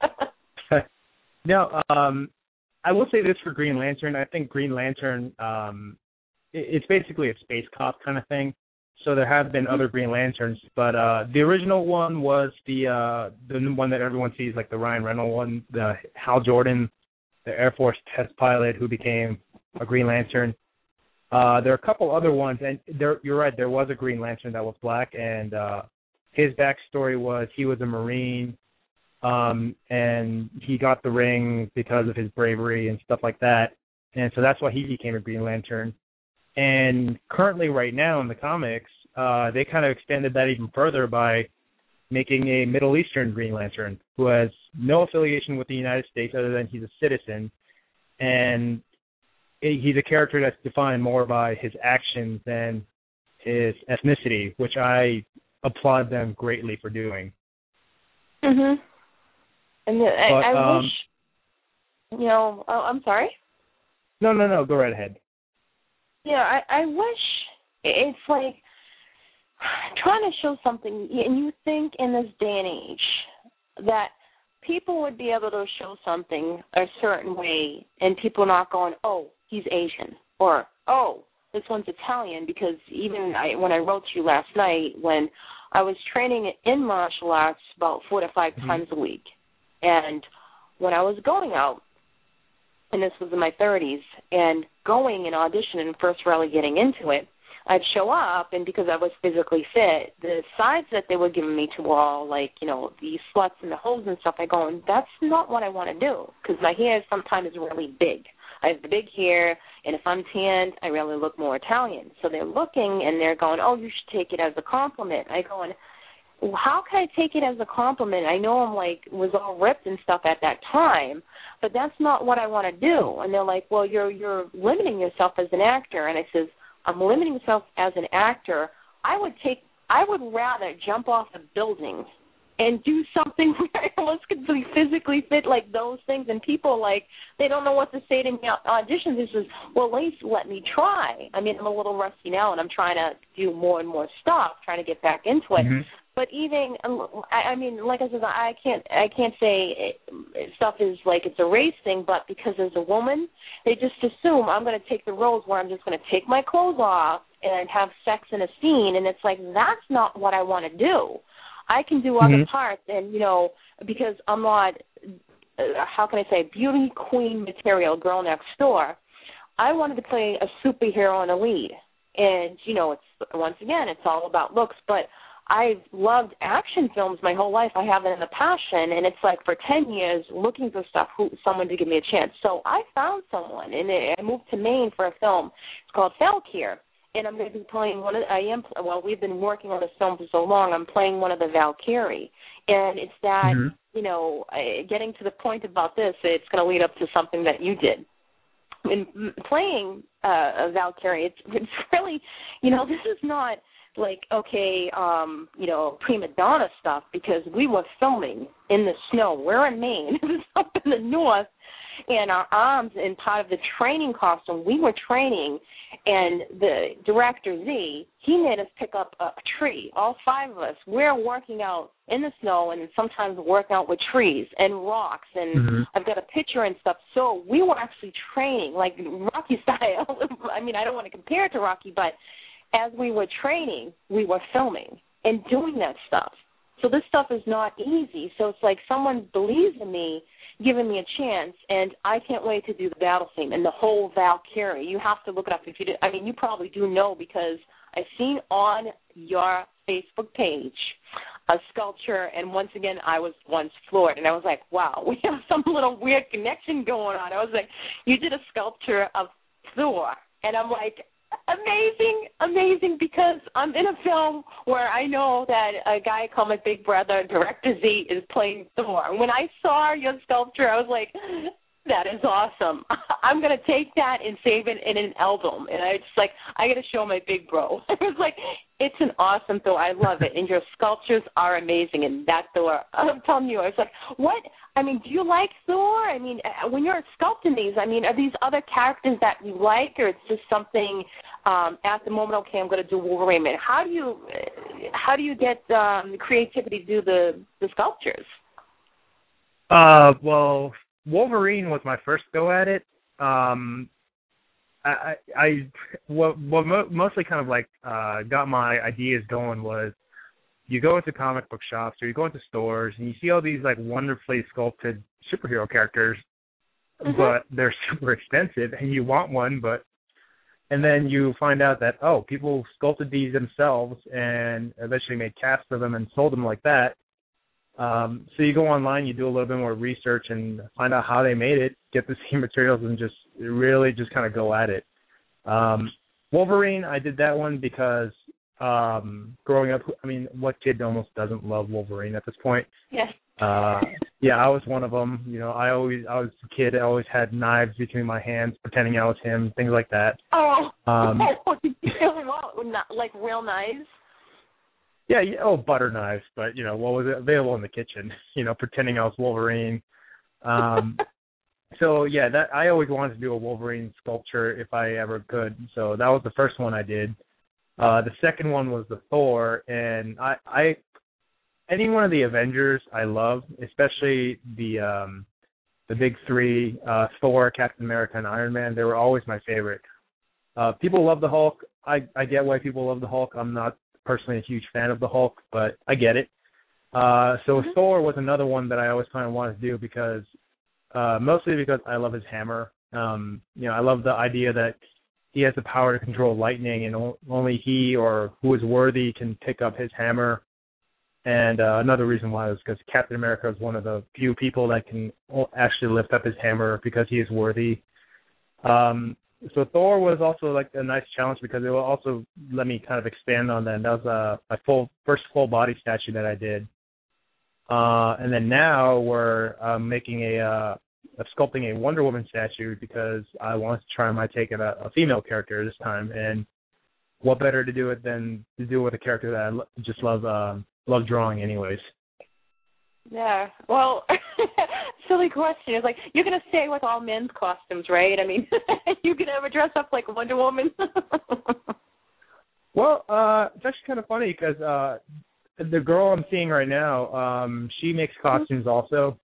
No, um, I will say this for Green Lantern. I think Green Lantern, um, it, it's basically a space cop kind of thing. So there have been other Green Lanterns, but uh, the original one was the uh, the one that everyone sees, like the Ryan Reynolds one, the Hal Jordan, the Air Force test pilot who became a Green Lantern. Uh, there are a couple other ones, and there, you're right, there was a Green Lantern that was black, and uh, his backstory was he was a Marine, um, and he got the ring because of his bravery and stuff like that, and so that's why he became a Green Lantern. And currently right now in the comics, uh, they kind of expanded that even further by making a Middle Eastern Green Lantern who has no affiliation with the United States other than he's a citizen, and he's a character that's defined more by his actions than his ethnicity, which I applaud them greatly for doing. Mhm. And the, I, but, I um, wish, you know, oh, I'm sorry. No, no, no. Go right ahead. Yeah, I, I wish it's like trying to show something, and you think in this day and age that people would be able to show something a certain way, and people not going, oh, he's Asian, or, oh, this one's Italian, because even I, when I wrote to you last night, when I was training in martial arts about four to five mm-hmm. times a week, and when I was going out, and this was in my thirties, and going and auditioning and first really getting into it, I'd show up, and because I was physically fit, the sides that they were giving me to were all like, you know, the sluts and the hoes and stuff. I go, and that's not what I want to do, because my hair sometimes is really big. I have the big hair, and if I'm tanned, I really look more Italian. So they're looking, and they're going, oh, you should take it as a compliment. I go, and how can I take it as a compliment? I know I'm like was all ripped and stuff at that time, but that's not what I want to do. And they're like, well, you're you're limiting yourself as an actor. And I says, I'm limiting myself as an actor. I would take, I would rather jump off a building and do something where I almost could be physically fit, like those things. And people like they don't know what to say to me at auditions. This is, well, at least let me try. I mean, I'm a little rusty now, and I'm trying to do more and more stuff, trying to get back into it. Mm-hmm. But even, I mean, like I said, I can't, I can't say stuff is like it's a race thing. But because as a woman, they just assume I'm going to take the roles where I'm just going to take my clothes off and have sex in a scene, and it's like that's not what I want to do. I can do other mm-hmm. parts, and you know, because I'm not, uh, how can I say, beauty queen material, girl next door. I wanted to play a superhero and a lead, and you know, it's once again, it's all about looks, but I've loved action films my whole life. I have it in a passion, and it's like for ten years looking for stuff, who, someone to give me a chance. So I found someone, and I moved to Maine for a film. It's called Valkyr, and I'm going to be playing one of. I am well. We've been working on this film for so long. I'm playing one of the Valkyrie, and it's that mm-hmm. you know, getting to the point about this. It's going to lead up to something that you did. In playing uh, a Valkyrie, it's, it's really, you know, this is not like, okay, um, you know, prima donna stuff, because we were filming in the snow. We're in Maine. It was up in the north, and our arms and part of the training costume, we were training, and the director, Z, he made us pick up a, a tree, all five of us. We're working out in the snow and sometimes working out with trees and rocks, and mm-hmm. I've got a picture and stuff. So we were actually training, like Rocky style. I mean, I don't want to compare it to Rocky, but as we were training, we were filming and doing that stuff. So this stuff is not easy. So it's like someone believes in me, giving me a chance, and I can't wait to do the battle scene and the whole Valkyrie. You have to look it up if you do. I mean, you probably do know, because I've seen on your Facebook page a sculpture, and once again, I was once floored, and I was like, wow, we have some little weird connection going on. I was like, you did a sculpture of Thor, and I'm like, amazing, amazing, because I'm in a film where I know that a guy called my big brother, Director Z, is playing Thor. When I saw your sculpture, I was like, that is awesome. I'm going to take that and save it in an album. And I just like, I got to show my big bro. I was like, it's an awesome Thor. I love it. And your sculptures are amazing. And that Thor, I'm telling you, I was like, what? I mean, do you like Thor? I mean, when you're sculpting these, I mean, are these other characters that you like, or it's just something um, at the moment, okay, I'm going to do Wolverine. How do you how do you get um, the creativity to do the, the sculptures? Uh, well, Wolverine was my first go at it. Um, I, I, I what, what mo- mostly kind of like uh, got my ideas going was, you go into comic book shops or you go into stores and you see all these like wonderfully sculpted superhero characters, mm-hmm. but they're super expensive, and you want one, but and then you find out that, oh, people sculpted these themselves and eventually made casts of them and sold them like that. Um, so you go online, you do a little bit more research and find out how they made it, get the same materials, and just really just kind of go at it. Um, Wolverine, I did that one because um, growing up, I mean, what kid almost doesn't love Wolverine at this point? Yes. Uh, yeah, I was one of them. You know, I always, I was a kid. I always had knives between my hands, pretending I was him, things like that. Oh, um, not like real knives. Yeah, yeah, oh, butter knives, but you know, what was available in the kitchen? You know, pretending I was Wolverine. Um, so yeah, that I always wanted to do a Wolverine sculpture if I ever could. So that was the first one I did. Uh, the second one was the Thor, and I, I, any one of the Avengers I love, especially the um, the big three, uh, Thor, Captain America, and Iron Man. They were always my favorite. Uh, people love the Hulk. I, I get why people love the Hulk. I'm not personally a huge fan of the Hulk, but I get it. Uh, so mm-hmm. Thor was another one that I always kind of wanted to do because, uh, mostly because I love his hammer. Um, you know, I love the idea that he has the power to control lightning, and o- only he or who is worthy can pick up his hammer. And uh, another reason why was because Captain America is one of the few people that can actually lift up his hammer because he is worthy. Um, so Thor was also like a nice challenge because it will also let me kind of expand on that. And that was uh, my full first full body statue that I did. Uh, and then now we're uh, making a, uh, a sculpting a Wonder Woman statue because I wanted to try my take at a, a female character this time. And what better to do it than to do it with a character that I lo- just love uh, love drawing, anyways. Yeah. Well, silly question. It's like, you're going to stay with all men's costumes, right? I mean, you can ever dress up like Wonder Woman? Well, uh, it's actually kind of funny because uh, the girl I'm seeing right now, um, she makes costumes also.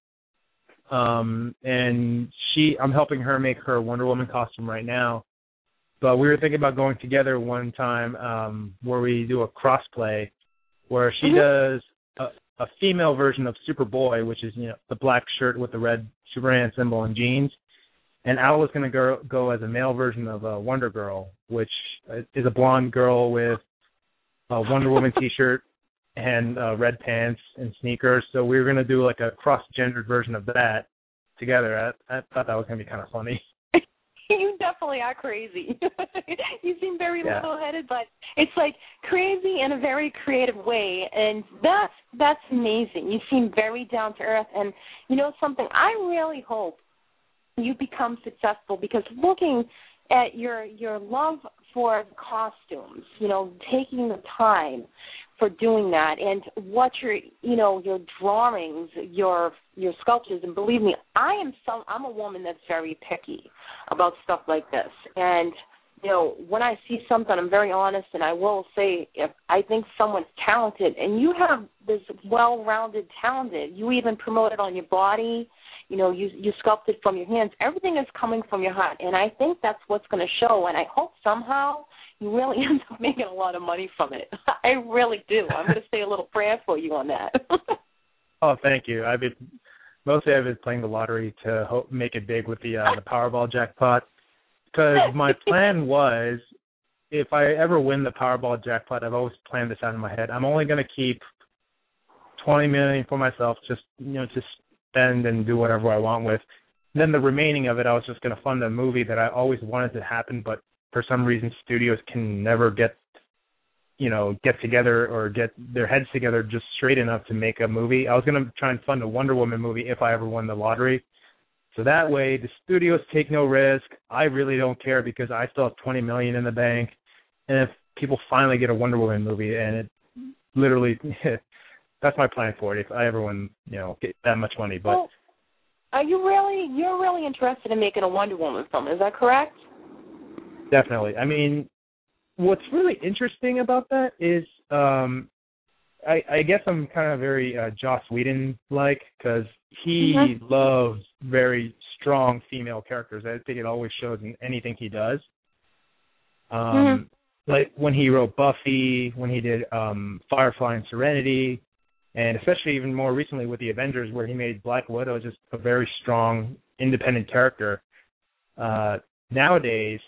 Um, and she, I'm helping her make her Wonder Woman costume right now. But we were thinking about going together one time um, where we do a crossplay where she mm-hmm. does a, a female version of Superboy, which is, you know, the black shirt with the red Superman symbol and jeans. And I was going to go, go as a male version of uh, Wonder Girl, which is a blonde girl with a Wonder Woman T-shirt and uh, red pants and sneakers. So we were going to do like a cross-gendered version of that together. I, I thought that was going to be kind of funny. You definitely are crazy. You seem very yeah. level-headed, but it's like crazy in a very creative way, and that's that's amazing. You seem very down to earth, and you know something. I really hope you become successful because looking at your your love for costumes, you know, taking the time for doing that, and what your you know your drawings, your your sculptures, and believe me, I am some I'm a woman that's very picky about stuff like this. And you know, when I see something, I'm very honest, and I will say if I think someone's talented, and you have this well-rounded talented, you even promote it on your body. You know, you you sculpt it from your hands. Everything is coming from your heart, and I think that's what's going to show. And I hope somehow you really end up making a lot of money from it. I really do. I'm going to say a little prayer for you on that. Oh, thank you. I've been mostly I've been playing the lottery to hope, make it big with the uh, the Powerball jackpot. Because my plan was, if I ever win the Powerball jackpot, I've always planned this out in my head. I'm only going to keep twenty million dollars for myself, just you know, just spend and do whatever I want with. And then the remaining of it, I was just going to fund a movie that I always wanted to happen, but for some reason studios can never get, you know, get together or get their heads together just straight enough to make a movie. I was going to try and fund a Wonder Woman movie if I ever won the lottery. So that way the studios take no risk. I really don't care because I still have twenty million dollars in the bank. And if people finally get a Wonder Woman movie, and it literally, that's my plan for it if I ever win, you know, get that much money. But well, are you really, you're really interested in making a Wonder Woman film, is that correct? Definitely. I mean, what's really interesting about that is um, I, I guess I'm kind of very uh, Joss Whedon-like because he mm-hmm. loves very strong female characters. I think it always shows in anything he does. Um, mm-hmm. Like when he wrote Buffy, when he did um, Firefly and Serenity, and especially even more recently with the Avengers where he made Black Widow just a very strong, independent character. Uh, nowadays,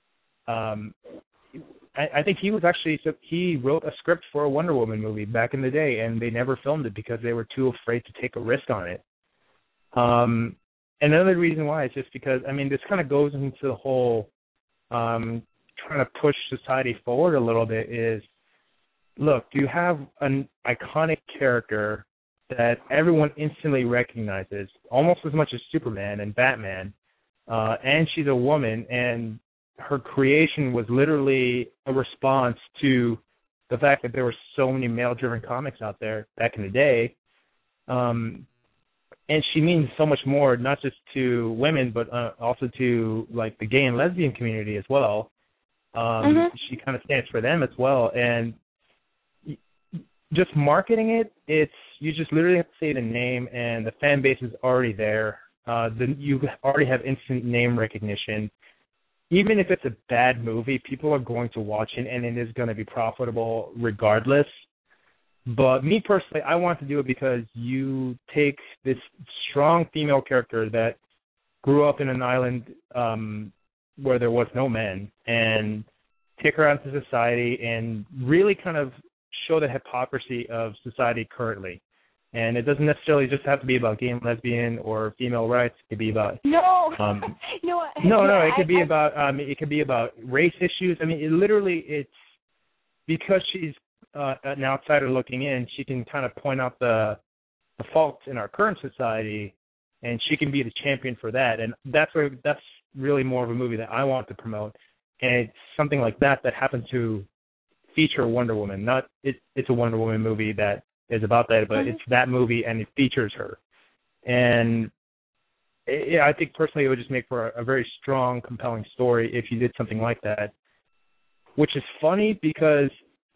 Um, I, I think he was actually, so he wrote a script for a Wonder Woman movie back in the day, and they never filmed it because they were too afraid to take a risk on it. Um, another reason why is just because, I mean, this kind of goes into the whole um, trying to push society forward a little bit is, look, you have an iconic character that everyone instantly recognizes, almost as much as Superman and Batman, uh, and she's a woman, and her creation was literally a response to the fact that there were so many male-driven comics out there back in the day. Um, and she means so much more, not just to women, but uh, also to, like, the gay and lesbian community as well. Um, mm-hmm. She kind of stands for them as well. And just marketing it, it's you just literally have to say the name, and the fan base is already there. Uh, the, you already have instant name recognition. Even if it's a bad movie, people are going to watch it, and it is going to be profitable regardless. But me personally, I want to do it because you take this strong female character that grew up in an island, um, where there was no men and take her out into society and really kind of show the hypocrisy of society currently. And it doesn't necessarily just have to be about gay and lesbian or female rights. It could be about no, um, no, no, no. yeah, It could I, be I, about um, it could be about race issues. I mean, it literally, it's because she's uh, an outsider looking in. She can kind of point out the the faults in our current society, and she can be the champion for that. And that's where that's really more of a movie that I want to promote. And it's something like that that happened to feature Wonder Woman. Not it, it's a Wonder Woman movie that is about that, but mm-hmm. it's that movie and it features her. And it, I think personally it would just make for a, a very strong, compelling story if you did something like that, which is funny because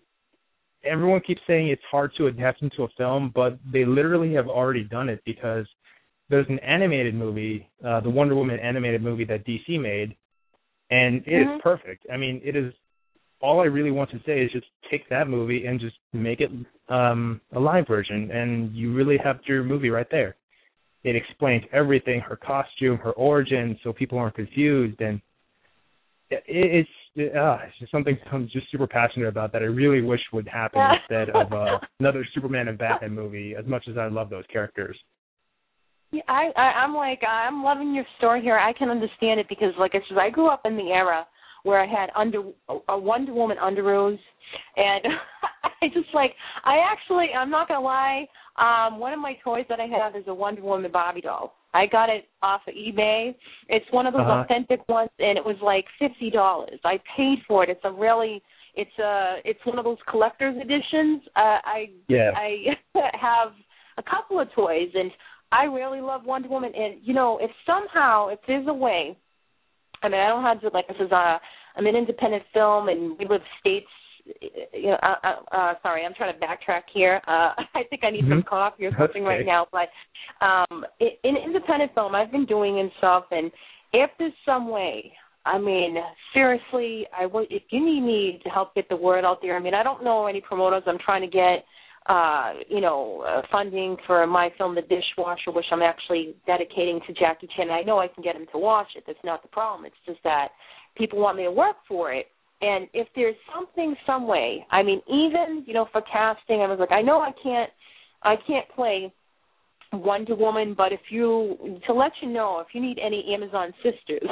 everyone keeps saying it's hard to adapt into a film, but they literally have already done it because there's an animated movie, uh, the Wonder Woman animated movie that D C made, and it mm-hmm. is perfect. I mean, it is. All I really want to say is just take that movie and just make it um, a live version, and you really have your movie right there. It explains everything, her costume, her origin, so people aren't confused, and it, it's it, uh, it's just something I'm just super passionate about that I really wish would happen instead of uh, another Superman and Batman movie, as much as I love those characters. Yeah, I, I, I'm like, I'm loving your story here. I can understand it because, like I said, I grew up in the era where I had under a Wonder Woman underoos, and I just like, I actually, I'm not going to lie, um, one of my toys that I have is a Wonder Woman Barbie doll. I got it off of eBay. It's one of those uh-huh. authentic ones, and it was like fifty dollars. I paid for it. It's a really, it's a, it's one of those collector's editions. Uh, I, yeah. I have a couple of toys, and I really love Wonder Woman, and, you know, if somehow, if there's a way, I mean, I don't have to, like, this is a, I'm an independent film, and we live states, you know, uh, uh, uh, sorry, I'm trying to backtrack here. Uh, I think I need mm-hmm. some coffee or something okay. right now, but um, in independent film, I've been doing and stuff, and if there's some way, I mean, seriously, I w- if you need me to help get the word out there, I mean, I don't know any promoters I'm trying to get, Uh, you know, uh, funding for my film, The Dishwasher, which I'm actually dedicating to Jackie Chan. I know I can get him to watch it. That's not the problem. It's just that people want me to work for it. And if there's something, some way, I mean, even, you know, for casting, I was like, I know I can't, I can't play Wonder Woman, but if you, to let you know, if you need any Amazon sisters,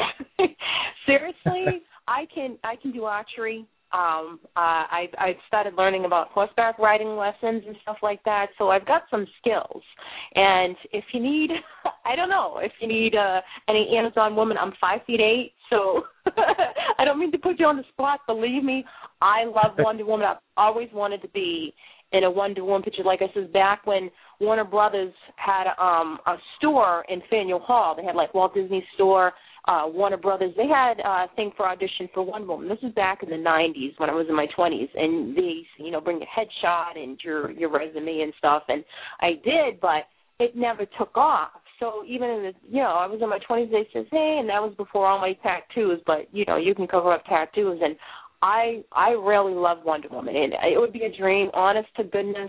seriously, I can, I can do archery. Um, uh, I, I've started learning about horseback riding lessons and stuff like that, so I've got some skills. And if you need, I don't know, if you need uh, any Amazon woman, I'm five feet eight, so I don't mean to put you on the spot. Believe me, I love Wonder Woman. I've always wanted to be in a Wonder Woman picture. Like I said, back when Warner Brothers had um, a store in Faneuil Hall, they had like Walt Disney store, Uh, Warner Brothers, they had a thing for audition for Wonder Woman. This was back in the nineties when I was in my twenties, and they, you know, bring your headshot and your your resume and stuff, and I did, but it never took off. So even in the, you know, I was in my twenties, they said, hey, and that was before all my tattoos, but, you know, you can cover up tattoos, and I I really love Wonder Woman, and it would be a dream, honest to goodness.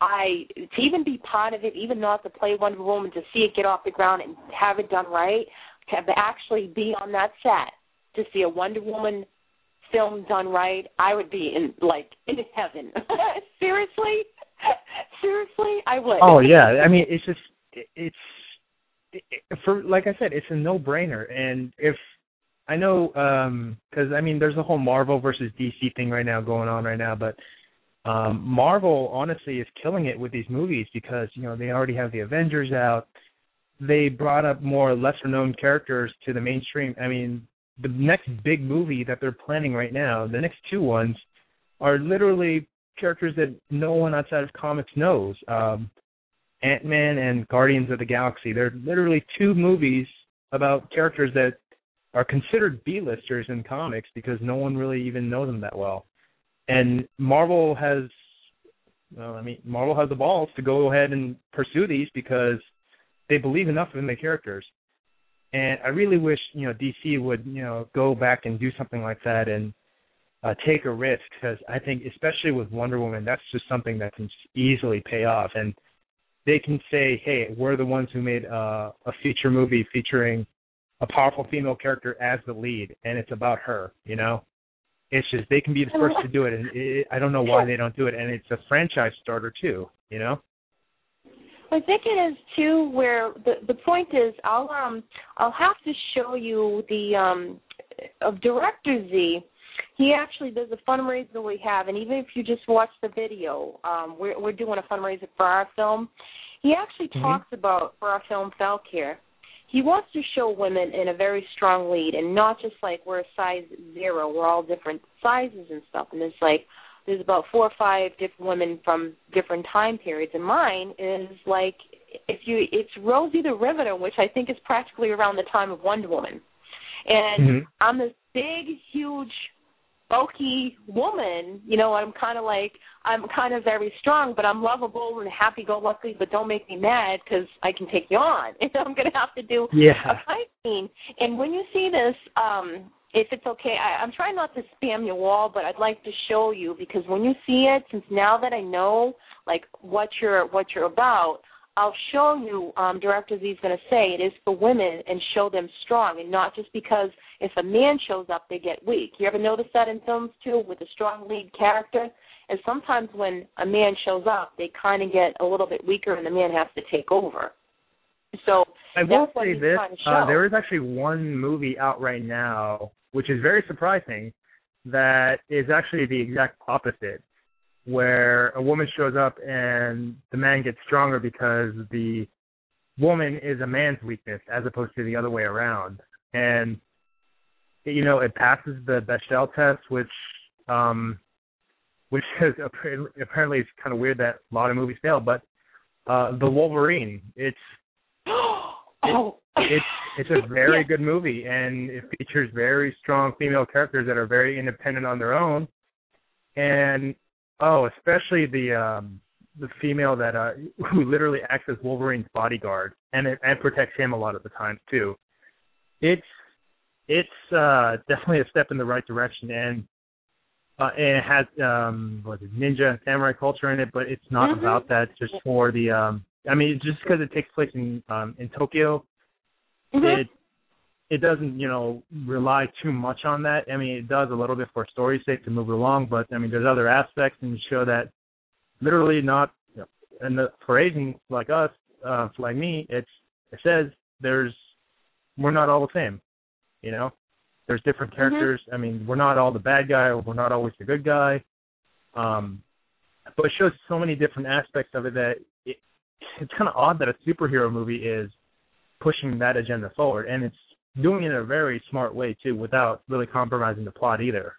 I to even be part of it, even not to play Wonder Woman, to see it get off the ground and have it done right, to actually be on that set, to see a Wonder Woman film done right, I would be in, like, in heaven. Seriously? Seriously? I would. Oh, yeah. I mean, it's just, it's, it, for like I said, it's a no-brainer. And if, I know, because, um, I mean, there's a whole Marvel versus D C thing right now going on right now, but um, Marvel, honestly, is killing it with these movies because, you know, they already have the Avengers out. They brought up more lesser-known characters to the mainstream. I mean, the next big movie that they're planning right now, the next two ones, are literally characters that no one outside of comics knows. Um, Ant-Man and Guardians of the Galaxy. They're literally two movies about characters that are considered B-listers in comics because no one really even knows them that well. And Marvel has, well, I mean, Marvel has the balls to go ahead and pursue these because they believe enough in the characters. And I really wish, you know, D C would, you know, go back and do something like that and uh, take a risk because I think, especially with Wonder Woman, that's just something that can easily pay off. And they can say, hey, we're the ones who made uh, a feature movie featuring a powerful female character as the lead, and it's about her, you know? It's just they can be the first to do it, and it, I don't know why they don't do it, and it's a franchise starter too, you know? I think it is too. Where the the point is, I'll um I'll have to show you the um of Director Z. He actually does a fundraiser we have, and even if you just watch the video, um, we're we're doing a fundraiser for our film. He actually mm-hmm. talks about for our film Falkir. He wants to show women in a very strong lead, and not just like we're a size zero. We're all different sizes and stuff, and it's like. There's about four or five different women from different time periods, and mine is like if you it's Rosie the Riveter, which I think is practically around the time of Wonder Woman, and mm-hmm. I'm this big, huge, bulky woman. You know, I'm kind of like I'm kind of very strong, but I'm lovable and happy-go-lucky. But don't make me mad because I can take you on. And I'm gonna have to do yeah. a fight scene. And when you see this. um If it's okay, I, I'm trying not to spam your wall, but I'd like to show you because when you see it, since now that I know like what you're what you're about, I'll show you. Um, Director Z is going to say it is for women and show them strong, and not just because if a man shows up they get weak. You ever notice that in films too, with a strong lead character? And sometimes when a man shows up, they kind of get a little bit weaker, and the man has to take over. So I will say this: uh, there is actually one movie out right now, which is very surprising, that is actually the exact opposite, where a woman shows up and the man gets stronger because the woman is a man's weakness as opposed to the other way around. And, you know, it passes the Bechdel test, which um, which is apparently it's kind of weird that a lot of movies fail, but uh, The Wolverine, it's... Oh. It, it's it's a very yeah. good movie, and it features very strong female characters that are very independent on their own, and oh, especially the um, the female that uh, who literally acts as Wolverine's bodyguard and it, and protects him a lot of the times too. It's it's uh, definitely a step in the right direction, and uh, and it has um, what is it, ninja and samurai culture in it, but it's not mm-hmm. about that. Just for the um, I mean, just because it takes place in um, in Tokyo, mm-hmm. it it doesn't, you know, rely too much on that. I mean, it does a little bit for story's sake to move it along, but I mean, there's other aspects and show that literally not, you know, and the, for Asians like us, uh, like me, it's it says there's we're not all the same, you know. There's different characters. Mm-hmm. I mean, we're not all the bad guy, or we're not always the good guy. Um, but it shows so many different aspects of it that it, it's kind of odd that a superhero movie is pushing that agenda forward, and it's doing it in a very smart way too, without really compromising the plot either.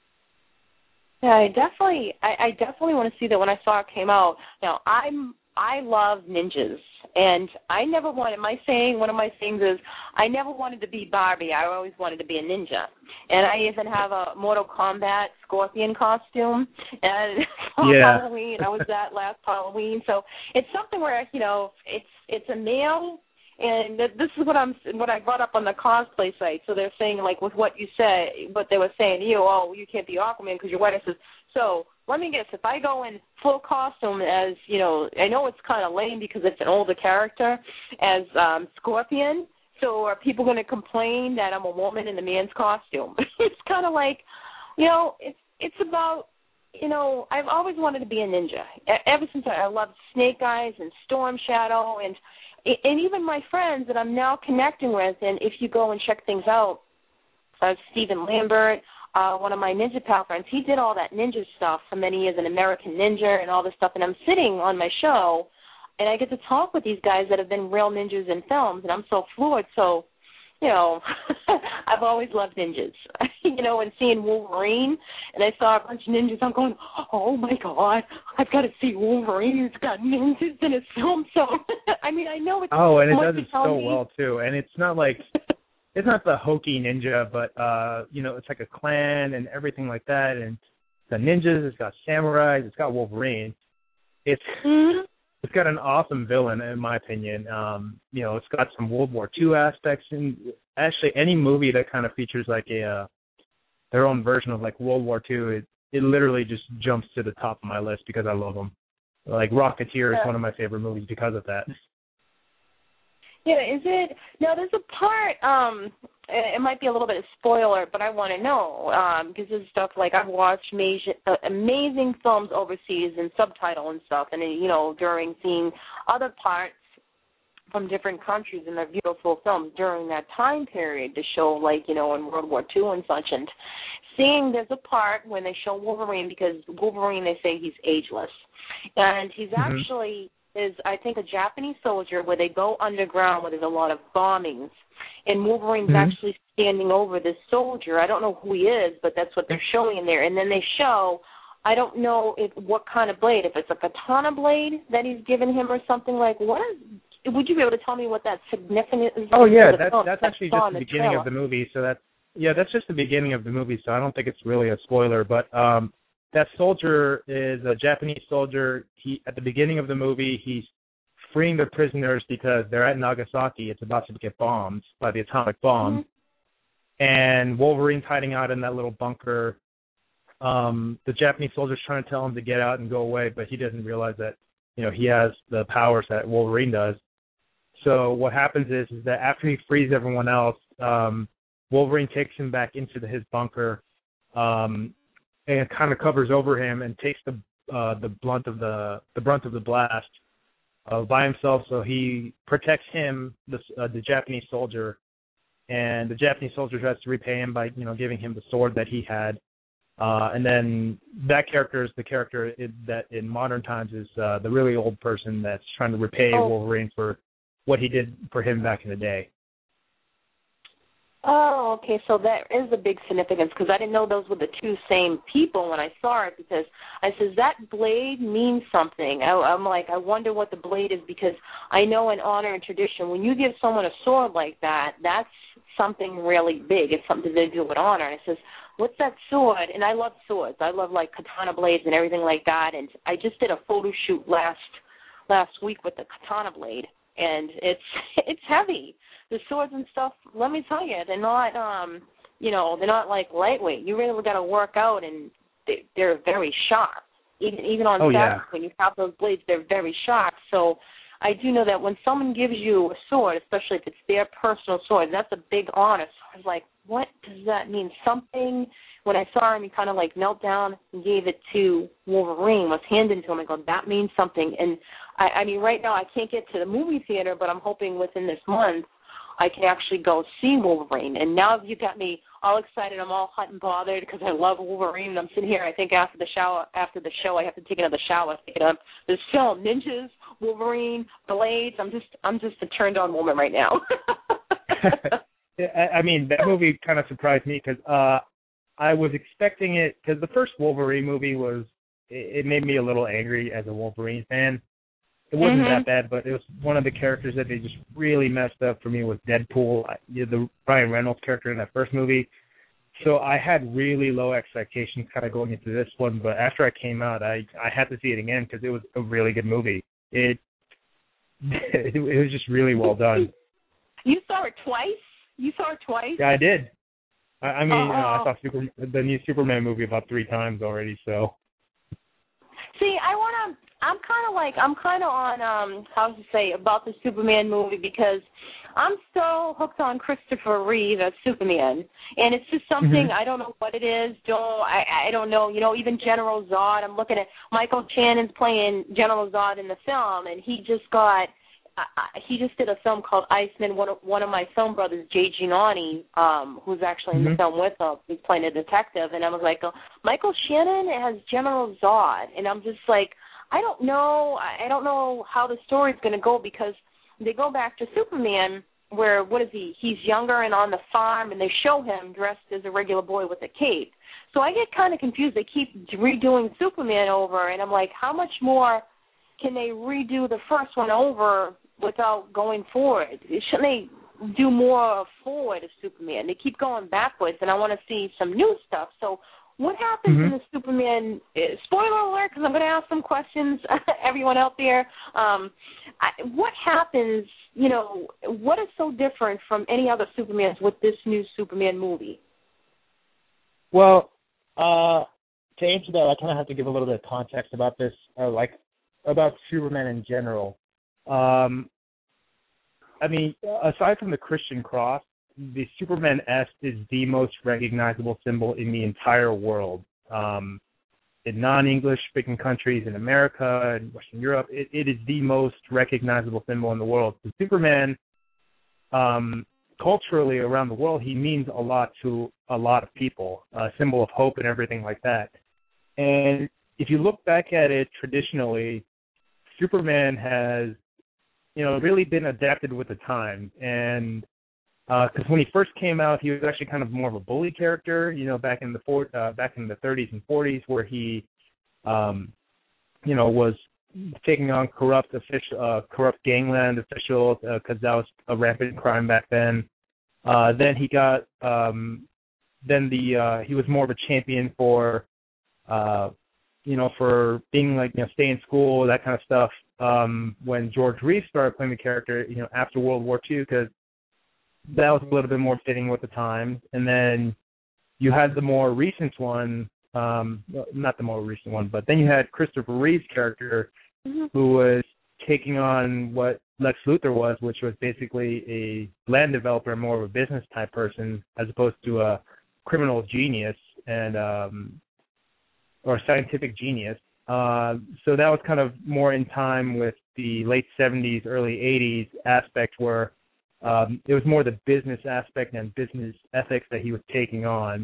Yeah, I definitely, I, I definitely want to see that when I saw it came out. Now, I'm, I love ninjas, and I never wanted. My saying, one of my sayings is, I never wanted to be Barbie. I always wanted to be a ninja, and I even have a Mortal Kombat Scorpion costume. And for yeah. Halloween, I was that last Halloween. So it's something where you know, it's it's a male. And this is what I'm, what I brought up on the cosplay site. So they're saying, like, with what you said, what they were saying to you, oh, you can't be Aquaman because you're white. I says, so let me guess, if I go in full costume as, you know, I know it's kind of lame because it's an older character, as um, Scorpion, so are people going to complain that I'm a woman in a man's costume? It's kind of like, you know, it's it's about, you know, I've always wanted to be a ninja. Ever since I, I loved Snake Eyes and Storm Shadow and And even my friends that I'm now connecting with, and if you go and check things out, uh, Stephen Lambert, uh, one of my Ninja Pal friends, he did all that ninja stuff for many years, an American Ninja and all this stuff, and I'm sitting on my show, and I get to talk with these guys that have been real ninjas in films, and I'm so fluid, so, you know, I've always loved ninjas. You know, and seeing Wolverine, and I saw a bunch of ninjas, I'm going, oh, my God, I've got to see Wolverine. He's got ninjas in his film. So, I mean, I know it's Oh, and it does it so me. well, too. And it's not like, it's not the hokey ninja, but, uh, you know, it's like a clan and everything like that. And the ninjas, it's got samurais, it's got Wolverine. It's... Mm-hmm. It's got an awesome villain, in my opinion. Um, you know, it's got some World War Two aspects, and actually, any movie that kind of features like a uh, their own version of like World War Two, it it literally just jumps to the top of my list because I love them. Like Rocketeer is one of my favorite movies because of that. Yeah, is it now? There's a part. Um, it, it might be a little bit of spoiler, but I want to know because um, there's stuff like I've watched amazing, uh, amazing films overseas and subtitle and stuff, and you know during seeing other parts from different countries and their beautiful films during that time period to show, like you know, in World War Two and such, and seeing there's a part when they show Wolverine because Wolverine they say he's ageless, and he's mm-hmm. actually. Is, I think, a Japanese soldier where they go underground where there's a lot of bombings, and Wolverine's mm-hmm. actually standing over this soldier. I don't know who he is, but that's what they're showing in there. And then they show, I don't know if what kind of blade, if it's a katana blade that he's given him or something like, what is, would you be able to tell me what that significance is? Oh, yeah, that's, that's actually just the, the beginning trailer. of the movie, so that's, yeah, that's just the beginning of the movie, so I don't think it's really a spoiler, but, um, that soldier is a Japanese soldier. He at the beginning of the movie, he's freeing the prisoners because they're at Nagasaki. It's about to get bombed by the atomic bomb. Mm-hmm. And Wolverine's hiding out in that little bunker. Um, the Japanese soldier's trying to tell him to get out and go away, but he doesn't realize that, you know, he has the powers that Wolverine does. So what happens is, is that after he frees everyone else, um, Wolverine takes him back into the, his bunker, um, and kind of covers over him and takes the uh, the blunt of the the brunt of the blast uh, by himself. So he protects him, the uh, the Japanese soldier, and the Japanese soldier tries to repay him by you know giving him the sword that he had. Uh, and then that character is the character in, that in modern times is uh, the really old person that's trying to repay oh. Wolverine for what he did for him back in the day. Oh, okay, so that is a big significance because I didn't know those were the two same people when I saw it because I says that blade means something. I, I'm like, I wonder what the blade is because I know in honor and tradition when you give someone a sword like that, that's something really big. It's something to do with honor. And it says, what's that sword? And I love swords. I love like katana blades and everything like that. And I just did a photo shoot last last week with the katana blade, and it's it's heavy. The swords and stuff, let me tell you, they're not, um, you know, they're not like lightweight. You really got to work out, and they, they're very sharp. Even even on oh, set, yeah. when you have those blades, they're very sharp. So I do know that when someone gives you a sword, especially if it's their personal sword, that's a big honor. So I was like, what does that mean? Something. When I saw him, he kind of like knelt down and gave it to Wolverine, was handed to him. I go, that means something. And I, I mean, right now I can't get to the movie theater, but I'm hoping within this month I can actually go see Wolverine. And now you got me all excited. I'm all hot and bothered because I love Wolverine. And I'm sitting here. I think after the shower, after the show, I have to take another shower. Pick it up. This film, ninjas, Wolverine, blades. I'm just, I'm just a turned on woman right now. I mean, that movie kind of surprised me because uh, I was expecting it because the first Wolverine movie was. It, it made me a little angry as a Wolverine fan. It wasn't mm-hmm. that bad, but it was one of the characters that they just really messed up for me was Deadpool, the Ryan Reynolds character in that first movie. So I had really low expectations kind of going into this one, but after I came out, I, I had to see it again because it was a really good movie. It, it it was just really well done. You saw it twice? You saw it twice? Yeah, I did. I, I mean, uh, I saw Super, the new Superman movie about three times already, so. See, I want to... I'm kind of like, I'm kind of on, um, how to say, about the Superman movie because I'm so hooked on Christopher Reeve as Superman. And it's just something, mm-hmm. I don't know what it is. Don't, I, I don't know, you know, even General Zod. I'm looking at Michael Shannon's playing General Zod in the film, and he just got, uh, he just did a film called Iceman. One of, one of my film brothers, Jay Giannani, um, who's actually in mm-hmm. the film with him, he's playing a detective. And I was like, oh, Michael Shannon has General Zod. And I'm just like, I don't know. I don't know how the story's going to go because they go back to Superman where, what is he? He's younger and on the farm, and they show him dressed as a regular boy with a cape. So I get kind of confused. They keep redoing Superman over, and I'm like, how much more can they redo the first one over without going forward? Shouldn't they do more forward of Superman? They keep going backwards, and I want to see some new stuff. So what happens mm-hmm. in the Superman, uh, spoiler alert, because I'm going to ask some questions, everyone out there, um, I, what happens, you know, what is so different from any other Supermans with this new Superman movie? Well, uh, to answer that, I kind of have to give a little bit of context about this, uh, like about Superman in general. Um, I mean, aside from the Christian cross, the Superman S is the most recognizable symbol in the entire world. Um, in non-English speaking countries, in America and Western Europe, it, it is the most recognizable symbol in the world. So Superman, um, culturally around the world, he means a lot to a lot of people, a symbol of hope and everything like that. And if you look back at it traditionally, Superman has, you know, really been adapted with the time. And because uh, when he first came out, he was actually kind of more of a bully character, you know, back in the four, uh, back in the thirties and forties, where he, um, you know, was taking on corrupt official, uh, corrupt gangland officials because uh, that was a rampant crime back then. Uh, then he got, um, then the uh, he was more of a champion for, uh, you know, for being like, you know, stay in school, that kind of stuff. Um, when George Reeves started playing the character, you know, after World War Two, because that was a little bit more fitting with the times. And then you had the more recent one, um, not the more recent one, but then you had Christopher Reeve's character, mm-hmm. who was taking on what Lex Luthor was, which was basically a land developer, more of a business type person, as opposed to a criminal genius and um, or scientific genius. Uh, so that was kind of more in time with the late seventies, early eighties aspect where um, it was more the business aspect and business ethics that he was taking on.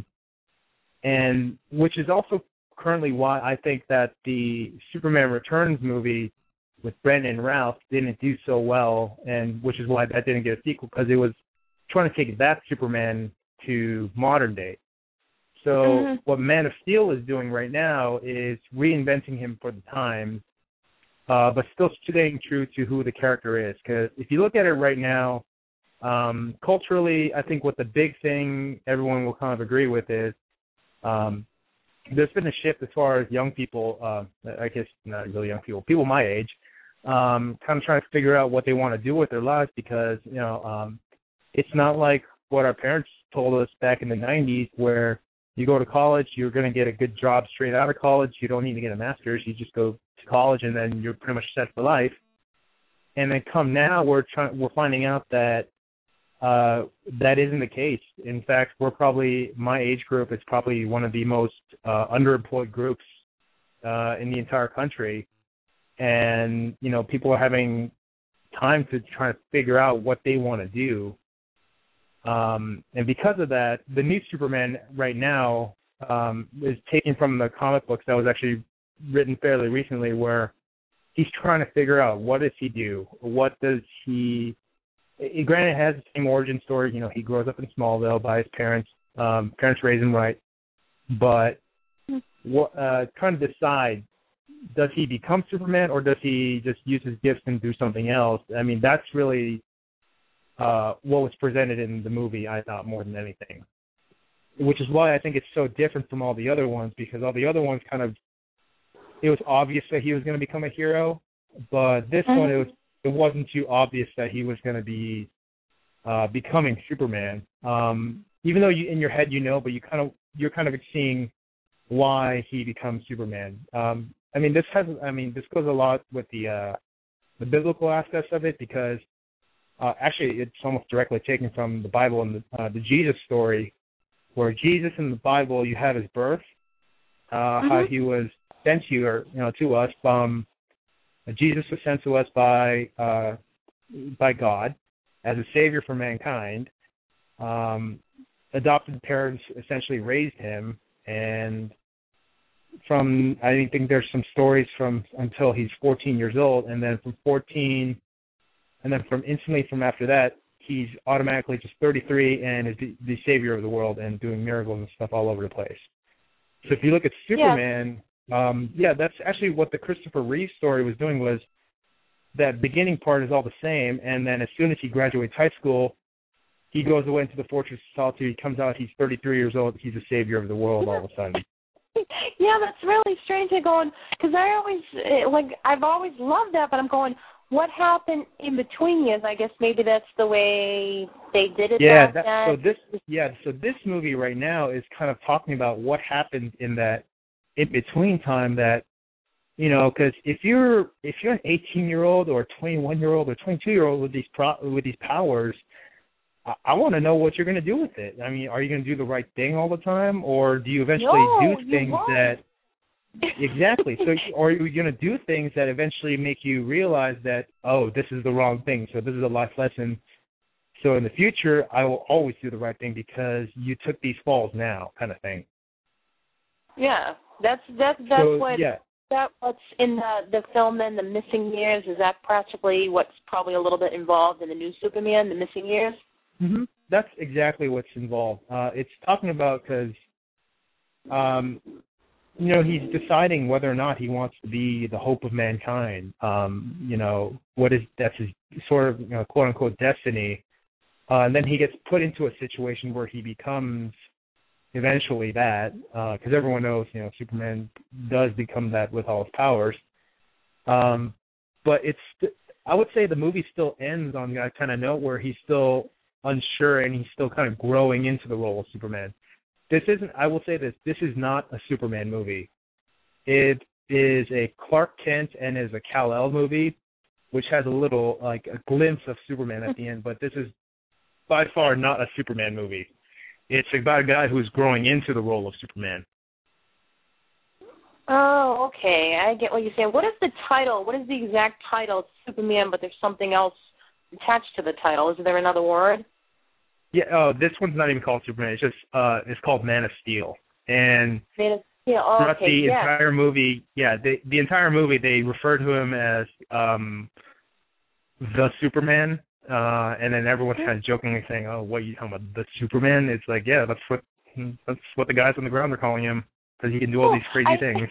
And which is also currently why I think that the Superman Returns movie with Brandon Routh didn't do so well, and which is why that didn't get a sequel, because it was trying to take that Superman to modern day. So mm-hmm. what Man of Steel is doing right now is reinventing him for the times, uh, but still staying true to who the character is. Because if you look at it right now, um, culturally, I think what the big thing everyone will kind of agree with is um, there's been a shift as far as young people, uh, I guess not really young people, people my age, um, kind of trying to figure out what they want to do with their lives, because, you know, um, it's not like what our parents told us back in the nineties where you go to college, you're going to get a good job straight out of college. You don't need to get a master's. You just go to college, and then you're pretty much set for life. And then come now, we're trying, we're finding out that uh, that isn't the case. In fact, we're probably, my age group is probably one of the most uh, underemployed groups uh, in the entire country. And, you know, people are having time to try to figure out what they want to do. Um, and because of that, the new Superman right now um, is taken from the comic books that was actually written fairly recently, where he's trying to figure out, what does he do? What does he... It, granted, it has the same origin story. You know, he grows up in Smallville by his parents. Um, parents raise him right. But what, uh, trying to decide, does he become Superman, or does he just use his gifts and do something else? I mean, that's really... Uh, what was presented in the movie, I thought, more than anything. Which is why I think it's so different from all the other ones, because all the other ones kind of, it was obvious that he was going to become a hero, but this mm-hmm. one, it was it wasn't too obvious that he was going to be uh, becoming Superman. Um, even though you in your head you know, but you kind of you're kind of seeing why he becomes Superman. Um, I mean, this has I mean this goes a lot with the uh, the biblical aspects of it, because Uh, actually, it's almost directly taken from the Bible and the, uh, the Jesus story, where Jesus in the Bible, you have his birth, uh, mm-hmm. how he was sent to you, or, you know, to us. Um, Jesus was sent to us by uh, by God as a savior for mankind. Um, adopted parents essentially raised him, and from I think there's some stories from until he's fourteen years old, and then from fourteen. And then from instantly from after that, he's automatically just thirty-three and is the, the savior of the world and doing miracles and stuff all over the place. So if you look at Superman, yeah, um, yeah that's actually what the Christopher Reeve story was doing, was that beginning part is all the same, and then as soon as he graduates high school, he goes away into the Fortress of Solitude, he comes out, he's thirty-three years old, he's a savior of the world all of a sudden. Yeah, that's really strange to going, because I always, like, I've always loved that, but I'm going, what happened in between years? I guess maybe that's the way they did it. Yeah, that, so this yeah, so this movie right now is kind of talking about what happened in that in between time that You know, because if you're if you're an eighteen year old or a twenty-one year old or twenty-two year old with these pro, with these powers, I, I want to know what you're going to do with it. I mean, are you going to do the right thing all the time, or do you eventually no, do things won't. that exactly? So, or are you going to do things that eventually make you realize that, oh, this is the wrong thing. So this is a life lesson. So in the future, I will always do the right thing because you took these falls now, kind of thing. Yeah, that's that's that's so, what. Yeah. That what's in the the film then, the missing years, is that practically what's probably a little bit involved in the new Superman, the missing years? Mm-hmm. That's exactly what's involved. Uh, it's talking about because, um, you know, he's deciding whether or not he wants to be the hope of mankind. Um, you know, what is that's his sort of, you know, quote unquote destiny, uh, and then he gets put into a situation where he becomes eventually that, because uh, everyone knows, you know, Superman does become that with all his powers. Um, but it's, I would say the movie still ends on that kind of note where he's still unsure and he's still kind of growing into the role of Superman. This isn't, I will say this, this is not a Superman movie. It is a Clark Kent and is a Kal-El movie, which has a little, like, a glimpse of Superman at the end, but this is by far not a Superman movie. It's about a guy who's growing into the role of Superman. Oh, okay. I get what you're saying. What is the title? What is the exact title? It's Superman, but there's something else attached to the title. Is there another word? Yeah. Oh, this one's not even called Superman. It's just uh, it's called Man of Steel. And Man of Steel. Oh, throughout okay. the Yeah. entire movie, yeah, the the entire movie they refer to him as um, the Superman. Uh, and then everyone's kind of jokingly saying, "Oh, what are you talking about? The Superman?" It's like, yeah, that's what that's what the guys on the ground are calling him because he can do all oh, these crazy I, things.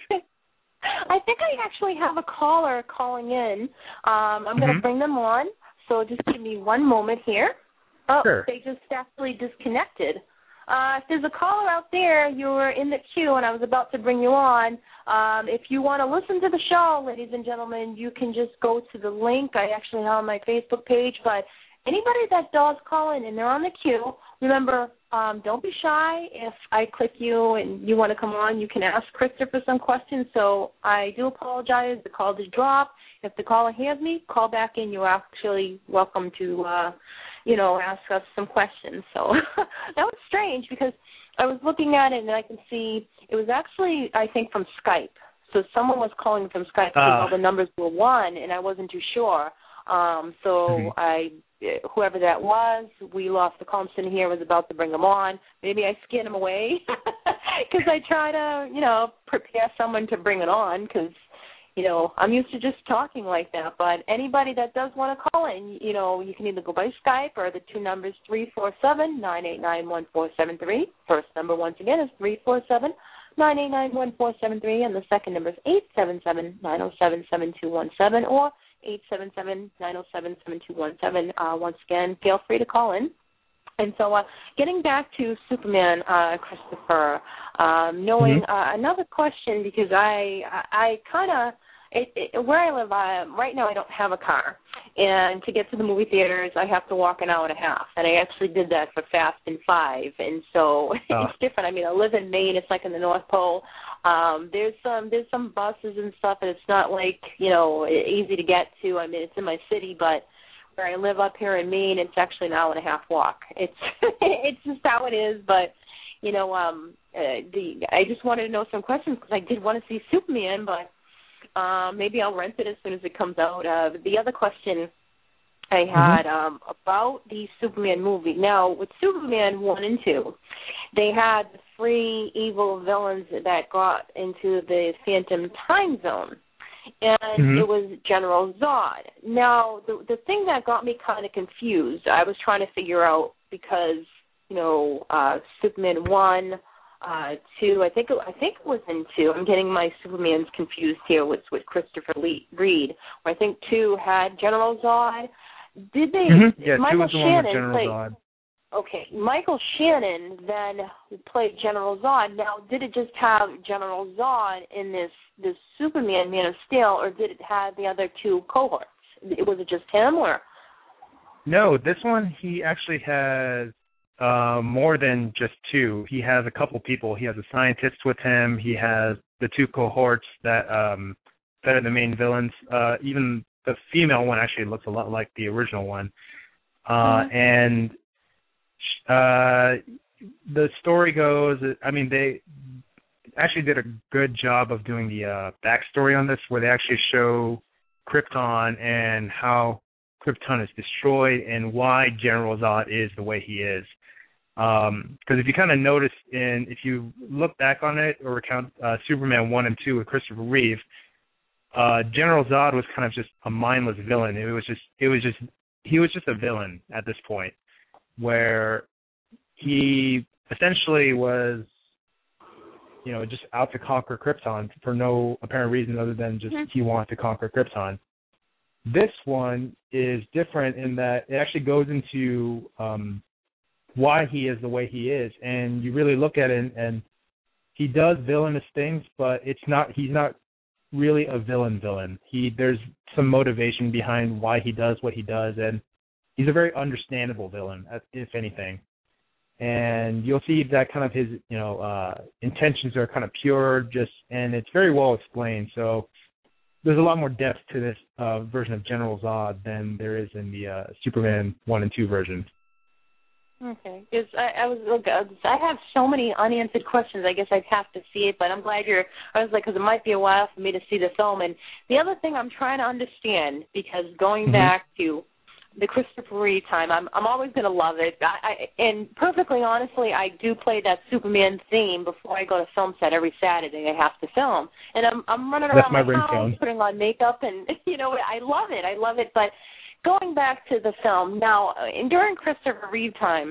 I think I actually have a caller calling in. Um, I'm mm-hmm. going to bring them on. So just give me one moment here. Oh, sure. They just actually disconnected. Uh, if there's a caller out there, you're in the queue, and I was about to bring you on. Um, if you want to listen to the show, ladies and gentlemen, you can just go to the link I actually have on my Facebook page. But anybody that does call in and they're on the queue, remember, um, don't be shy. If I click you and you want to come on, you can ask Christopher some questions. So I do apologize. The call did drop. If the caller hears me, call back in. You're actually welcome to uh, you know, ask us some questions. So that was strange because I was looking at it and I can see it was actually, I think, from Skype. So someone was calling from Skype because uh. all the numbers were one, and I wasn't too sure. Um, so mm-hmm. I, whoever that was, we lost the call. I'm sitting here, was about to bring them on. Maybe I scared them away because I try to, you know, prepare someone to bring it on because, you know, I'm used to just talking like that. But anybody that does want to call in, you know, you can either go by Skype or the two numbers three four seven, nine eight nine, one four seven three. First number, once again, is three four seven, nine eight nine, one four seven three. And the second number is eight seven seven, nine oh seven, seven two one seven or eight seven seven, nine oh seven, seven two one seven. Uh, once again, feel free to call in. And so uh, getting back to Superman, uh, Christopher, um, knowing mm-hmm. uh, another question, because I I, I kind of, It, it, where I live, I, right now I don't have a car. And to get to the movie theaters, I have to walk an hour and a half. And I actually did that for Fast and Five. And so oh. it's different. I mean, I live in Maine. It's like in the North Pole. Um, there's some there's some buses and stuff, and it's not like, you know, easy to get to. I mean, it's in my city, but where I live up here in Maine, it's actually an hour and a half walk. It's it's just how it is. But, you know, um, uh, the I just wanted to know some questions because I did want to see Superman, but Um, maybe I'll rent it as soon as it comes out. Uh, the other question I had mm-hmm. um, about the Superman movie. Now, with Superman one and two, they had the three evil villains that got into the Phantom Time Zone, and mm-hmm. it was General Zod. Now, the, the thing that got me kind of confused, I was trying to figure out because, you know, uh, Superman one, Uh, two, I think it, I think it was in two. I'm getting my Supermans confused here with with Christopher Lee, Reed. Where I think two had General Zod. Did they? Mm-hmm. Yeah, Michael two was the Shannon one with General played, Zod. Okay, Michael Shannon then played General Zod. Now, did it just have General Zod in this this Superman Man of Steel, or did it have the other two cohorts? Was it just him, or? No, this one he actually has. Uh, more than just two. He has a couple people. He has a scientist with him. He has the two cohorts that um, better than main villains. Uh, even the female one actually looks a lot like the original one. Uh, mm-hmm. And uh, the story goes, I mean, they actually did a good job of doing the uh, backstory on this, where they actually show Krypton and how Krypton is destroyed and why General Zod is the way he is. Because um, if you kind of notice, in if you look back on it or recount uh, Superman one and two with Christopher Reeve, uh, General Zod was kind of just a mindless villain. It was just, it was just, he was just a villain at this point, where he essentially was, you know, just out to conquer Krypton for no apparent reason other than just he wanted to conquer Krypton. This one is different in that it actually goes into um, why he is the way he is, and you really look at it, and, and he does villainous things, but it's not. He's not really a villain. Villain. He there's some motivation behind why he does what he does, and he's a very understandable villain, if anything. And you'll see that kind of his, you know, uh, intentions are kind of pure, just, and it's very well explained. So there's a lot more depth to this uh, version of General Zod than there is in the uh, Superman one and two version. Okay, because I, I was, look, I have so many unanswered questions. I guess I'd have to see it, but I'm glad you're. I was like, because it might be a while for me to see the film. And the other thing I'm trying to understand, because going mm-hmm. back to the Christopher Reeve time, I'm I'm always going to love it. I, I, and perfectly honestly, I do play that Superman theme before I go to film set every Saturday. I have to film, and I'm I'm running around my, my house putting on makeup, and you know I love it. I love it. But going back to the film now, and during Christopher Reeve time,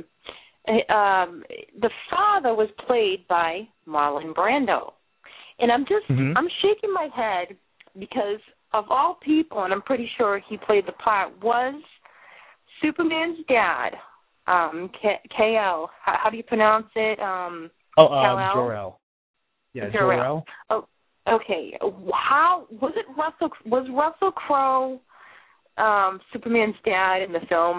um, the father was played by Marlon Brando, and I'm just mm-hmm. I'm shaking my head because of all people, and I'm pretty sure he played the part, was Superman's dad, um, K L. How, how do you pronounce it? Um, oh, uh, Jor-El. Yeah, Jor-El. Oh, okay. How was it? Russell was Russell Crowe um, Superman's dad in the film?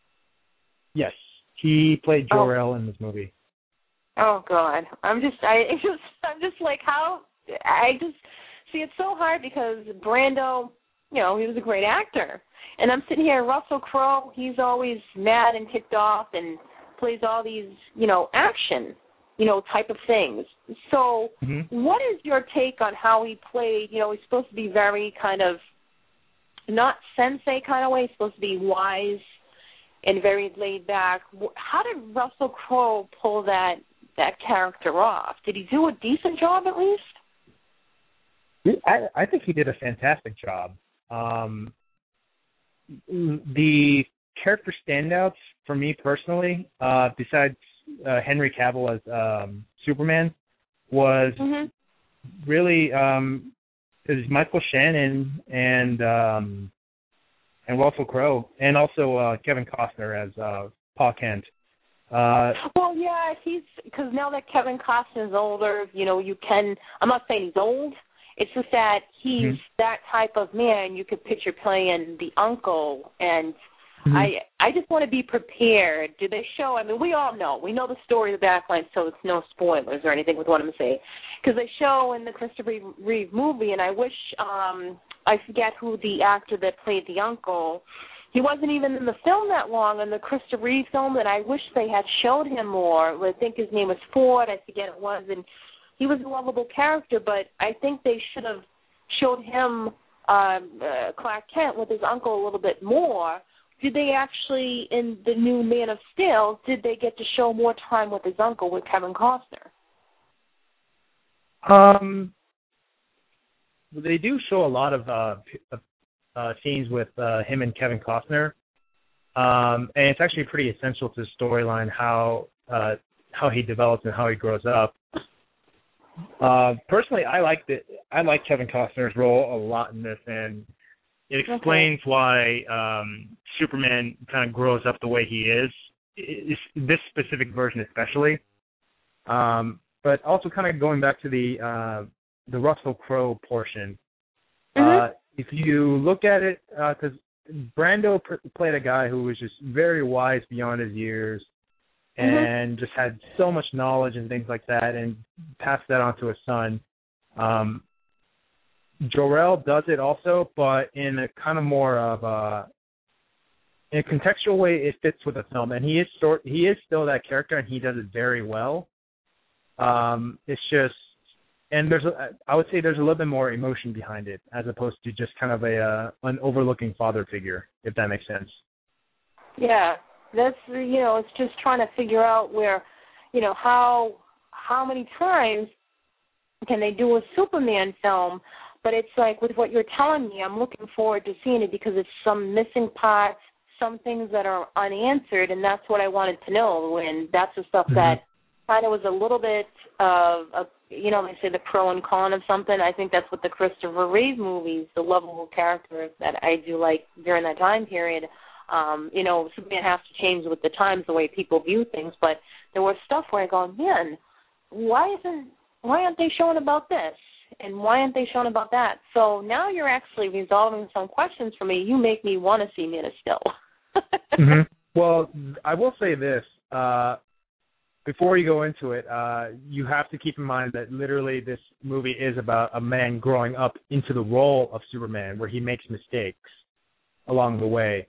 Yes, he played Jor-El oh. in this movie. Oh God, I'm just, I it's just, I'm just like how I just see it's so hard because Brando, you know, he was a great actor. And I'm sitting here, Russell Crowe, he's always mad and ticked off and plays all these, you know, action, you know, type of things. So mm-hmm. what is your take on how he played? You know, he's supposed to be very kind of, not sensei kind of way, he's supposed to be wise and very laid back. How did Russell Crowe pull that, that character off? Did he do a decent job at least? I, I think he did a fantastic job. Um The character standouts for me personally, uh, besides uh, Henry Cavill as um, Superman, was mm-hmm. really um, it was Michael Shannon and um, and Russell Crowe, and also uh, Kevin Costner as uh, Pa Kent. Uh, well, yeah, he's because now that Kevin Costner is older, you know, you can. I'm not saying he's old. It's just that he's mm-hmm. that type of man you could picture playing the uncle, and mm-hmm. I I just want to be prepared. Do they show, I mean, we all know. We know the story of the backline, so it's no spoilers or anything with what I'm going to say. Because they show in the Christopher Reeve movie, and I wish, um, I forget who the actor that played the uncle, he wasn't even in the film that long, in the Christopher Reeve film, and I wish they had showed him more. I think his name was Ford, I forget it was, and he was a lovable character, but I think they should have showed him, um, uh, Clark Kent, with his uncle a little bit more. Did they actually, in the new Man of Steel, did they get to show more time with his uncle, with Kevin Costner? Um, they do show a lot of uh, uh, scenes with uh, him and Kevin Costner, um, and it's actually pretty essential to the storyline how uh, how he develops and how he grows up. Uh, personally, I like the I like Kevin Costner's role a lot in this, and it explains okay. why um, Superman kind of grows up the way he is. It's, this specific version, especially, um, but also kind of going back to the uh, the Russell Crowe portion. Mm-hmm. Uh, if you look at it, because uh, Brando pr- played a guy who was just very wise beyond his years. And mm-hmm. just had so much knowledge and things like that, and passed that on to his son. Um, Jor-El does it also, but in a kind of more of a in a contextual way, it fits with the film, and he is sort he is still that character, and he does it very well. Um, it's just, and there's a, I would say there's a little bit more emotion behind it, as opposed to just kind of a uh, an overlooking father figure, if that makes sense. Yeah, that's you know, it's just trying to figure out where, you know, how how many times can they do a Superman film? But it's like with what you're telling me, I'm looking forward to seeing it because it's some missing parts, some things that are unanswered, and that's what I wanted to know. And that's the stuff mm-hmm. that kind of was a little bit of, a, you know, they say the pro and con of something. I think that's what the Christopher Reeve movies, the lovable character that I do like during that time period. Um, you know, Superman has to change with the times, the way people view things. But there was stuff where I go, man, why isn't, why aren't they showing about this? And why aren't they showing about that? So now you're actually resolving some questions for me. You make me want to see Man of Steel. mm-hmm. Well, I will say this. Uh, before you go into it, uh, you have to keep in mind that literally this movie is about a man growing up into the role of Superman, where he makes mistakes along the way.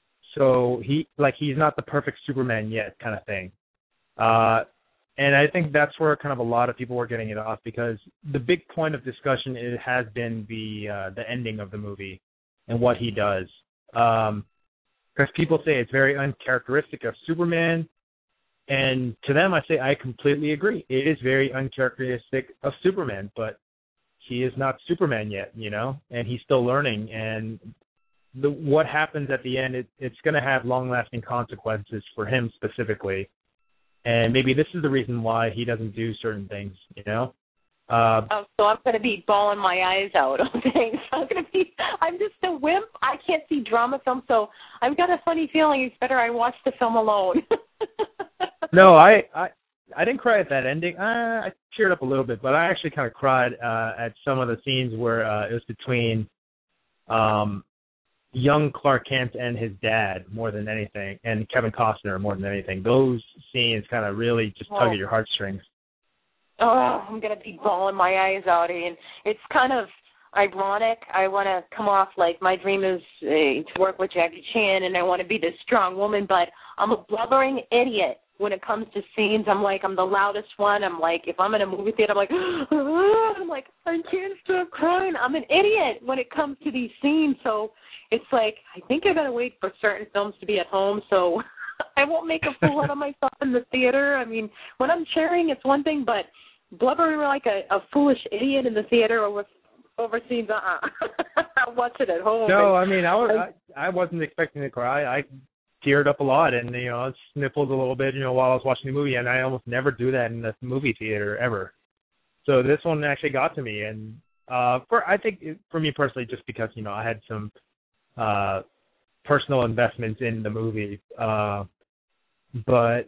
So he, like, he's not the perfect Superman yet, kind of thing. Uh, and I think that's where kind of a lot of people were getting it off, because the big point of discussion it has been the uh, the ending of the movie and what he does. Um, because people say it's very uncharacteristic of Superman, and to them I say I completely agree. It is very uncharacteristic of Superman, but he is not Superman yet, you know, and he's still learning. And the, what happens at the end, it, it's going to have long-lasting consequences for him specifically. And maybe this is the reason why he doesn't do certain things, you know? Uh, oh, so I'm going to be bawling my eyes out on things. I'm going to be, I'm just a wimp. I can't see drama films, so I've got a funny feeling it's better I watch the film alone. no, I, I I didn't cry at that ending. I, I teared up a little bit, but I actually kind of cried uh, at some of the scenes where uh, it was between um, young Clark Kent and his dad more than anything, and Kevin Costner more than anything. Those scenes kind of really just tug oh. at your heartstrings. Oh, I'm going to be bawling my eyes out, and it's kind of ironic. I want to come off like my dream is uh, to work with Jackie Chan, and I want to be this strong woman, but I'm a blubbering idiot when it comes to scenes. I'm like, I'm the loudest one. I'm like, if I'm in a movie theater, I'm like, ah, I'm like, I can't stop crying. I'm an idiot when it comes to these scenes, so it's like, I think I got to wait for certain films to be at home, so I won't make a fool out of myself in the theater. I mean, when I'm cheering, it's one thing, but blubbering like a, a foolish idiot in the theater over over scenes, uh-uh. I'll watch it at home. No, I mean, I, was, I, I wasn't expecting to cry. I teared up a lot and, you know, sniffled a little bit, you know, while I was watching the movie, and I almost never do that in the movie theater ever. So this one actually got to me, and uh, for I think it, for me personally, just because, you know, I had some uh, personal investments in the movie, uh, but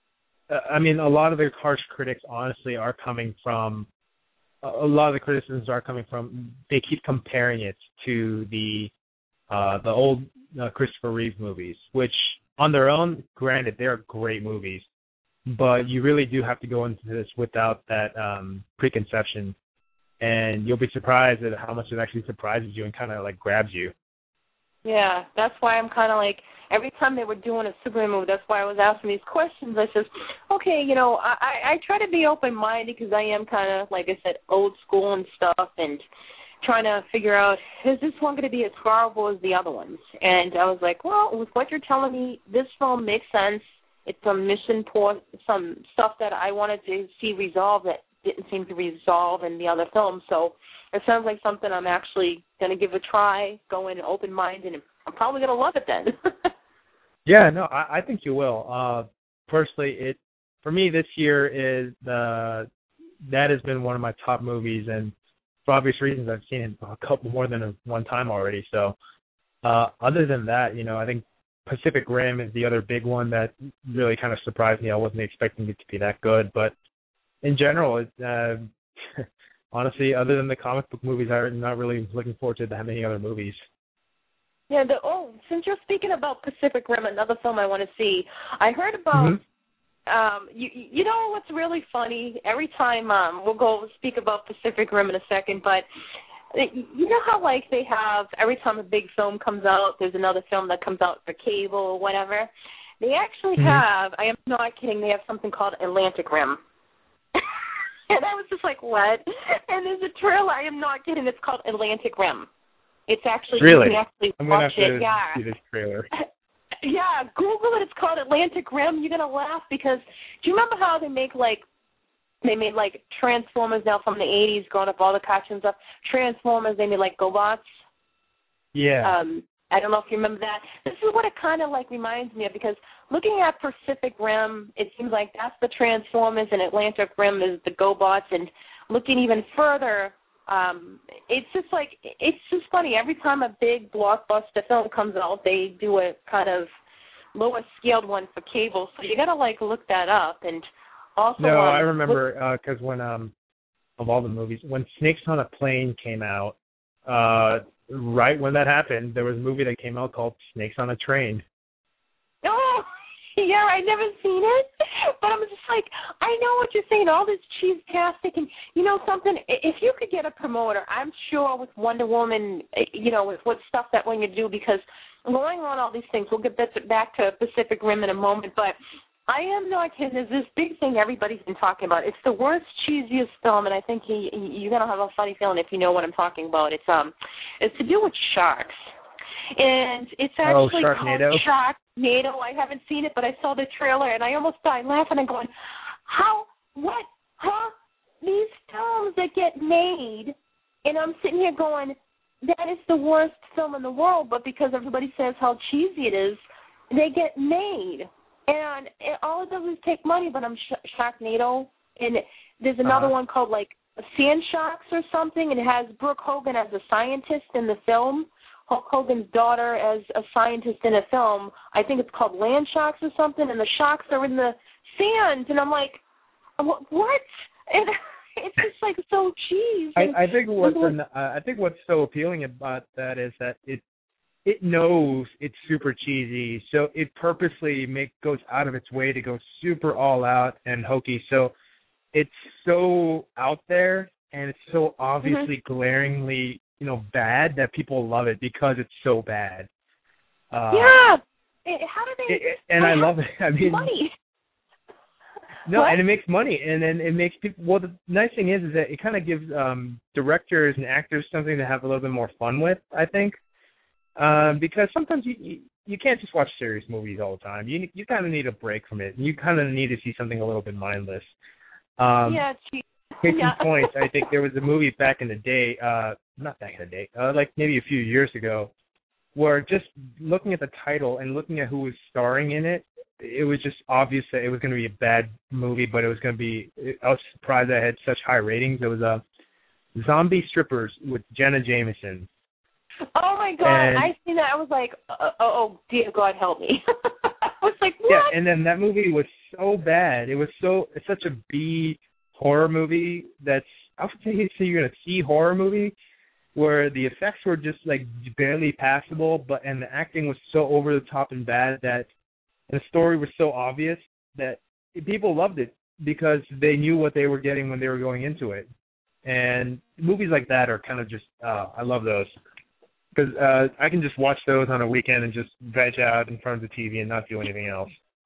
I mean, a lot of the harsh critics, honestly, are coming from, a lot of the criticisms are coming from, they keep comparing it to the uh, the old uh, Christopher Reeve movies, which on their own, granted, they're great movies, but you really do have to go into this without that um, preconception, and you'll be surprised at how much it actually surprises you and kind of like grabs you. Yeah, that's why I'm kind of like, every time they were doing a Superman movie, that's why I was asking these questions. I says, okay, you know, I, I, I try to be open-minded because I am kind of, like I said, old school and stuff, and trying to figure out, is this one going to be as horrible as the other ones? And I was like, well, with what you're telling me, this film makes sense. It's some mission, por- some stuff that I wanted to see resolved that didn't seem to resolve in the other films, so it sounds like something I'm actually going to give a try, go in open-minded, and I'm probably going to love it then. Yeah, no, I, I think you will. Uh, personally, it for me this year is uh, that has been one of my top movies, and for obvious reasons, I've seen it a couple more than a, one time already. So, uh, other than that, you know, I think Pacific Rim is the other big one that really kind of surprised me. I wasn't expecting it to be that good, but in general, it, uh, honestly, other than the comic book movies, I'm not really looking forward to that many other movies. Yeah, the, oh, since you're speaking about Pacific Rim, another film I want to see, I heard about, mm-hmm. um, you, you know what's really funny? Every time, um, we'll go speak about Pacific Rim in a second, but you know how, like, they have, every time a big film comes out, there's another film that comes out for cable or whatever? They actually mm-hmm. have, I am not kidding, they have something called Atlantic Rim. And I was just like, what? And there's a trailer, I am not kidding, it's called Atlantic Rim. It's actually, really? you can actually I'm watch gonna have it. to Yeah. see this trailer. Yeah, Google it, it's called Atlantic Rim. You're going to laugh because, do you remember how they make, like, they made, like, Transformers now from the eighties, growing up all the cartoon stuff? Transformers, they made, like, GoBots. Yeah. Um, I don't know if you remember that. This is what it kind of, like, reminds me of, because looking at Pacific Rim, it seems like that's the Transformers and Atlantic Rim is the GoBots. And looking even further, um, it's just, like, it's just funny. Every time a big blockbuster film comes out, they do a kind of lower-scaled one for cable. So you got to, like, look that up. And also, no, um, I remember because uh, when um of all the movies, when Snakes on a Plane came out, uh, right when that happened, there was a movie that came out called Snakes on a Train. Oh, yeah, I never seen it, but I'm just like, I know what you're saying. All this cheese-tastic, and you know something. If you could get a promoter, I'm sure with Wonder Woman, you know, with what stuff that when you do, because going on all these things, we'll get back to Pacific Rim in a moment, but I am not kidding. There's this big thing everybody's been talking about. It's the worst, cheesiest film, and I think he, he, you're gonna have a funny feeling if you know what I'm talking about. It's um, it's to do with sharks, and it's actually oh, called Sharknado. I haven't seen it, but I saw the trailer, and I almost died laughing and going, "How? What? Huh? These films that get made?" And I'm sitting here going, "That is the worst film in the world," but because everybody says how cheesy it is, they get made. And it, all it does is take money, but I'm sh- Sharknado, and there's another uh-huh. one called, like, Sand Sharks or something, and it has Brooke Hogan as a scientist in the film, Hulk Hogan's daughter as a scientist in a film. I think it's called Land Sharks or something, and the sharks are in the sand, and I'm like, what? And it's just, like, so cheese. I, I think what's an, uh, I think what's so appealing about that is that it it knows it's super cheesy, so it purposely make goes out of its way to go super all out and hokey. So it's so out there and it's so obviously mm-hmm. glaringly, you know, bad that people love it because it's so bad. Uh, yeah. It, how do they? It, and I love it. I mean, money. No, what? and it makes money, and then it makes people. Well, the nice thing is, is that it kind of gives um, directors and actors something to have a little bit more fun with, I think. Um, because sometimes you, you you can't just watch serious movies all the time. You you kind of need a break from it. You kind of need to see something a little bit mindless. Um, yeah. Geez. Case yeah. in point, I think there was a movie back in the day, uh, not back in the day, uh, like maybe a few years ago, where just looking at the title and looking at who was starring in it, it was just obvious that it was going to be a bad movie, but it was going to be. I was surprised that it had such high ratings. It was a uh, Zombie Strippers with Jenna Jameson. Oh, my God. And I seen that. I was like, oh, oh dear God, help me. I was like, what? Yeah, and then that movie was so bad. It was so, it's such a B horror movie that's, I would say you're in a C horror movie where the effects were just, like, barely passable, but and the acting was so over the top and bad that the story was so obvious that people loved it because they knew what they were getting when they were going into it. And movies like that are kind of just, uh, I love those. Because uh, I can just watch those on a weekend and just veg out in front of the T V and not do anything else.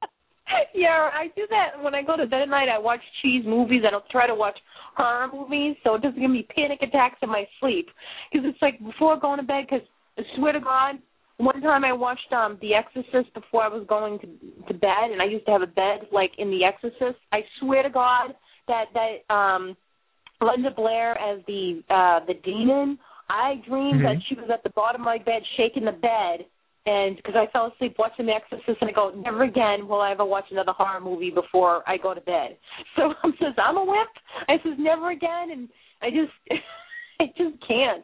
Yeah, I do that when I go to bed at night. I watch cheese movies. I don't try to watch horror movies, so it doesn't give me panic attacks in my sleep. Because it's like before going to bed, because I swear to God, one time I watched um, The Exorcist before I was going to to bed, and I used to have a bed like in The Exorcist. I swear to God that that um, Linda Blair as the uh, the demon. I dreamed mm-hmm. that she was at the bottom of my bed shaking the bed, and because I fell asleep watching The Exorcist, and I go, never again will I ever watch another horror movie before I go to bed. So I says, I'm a whip. I says, never again, and I just, I just can't.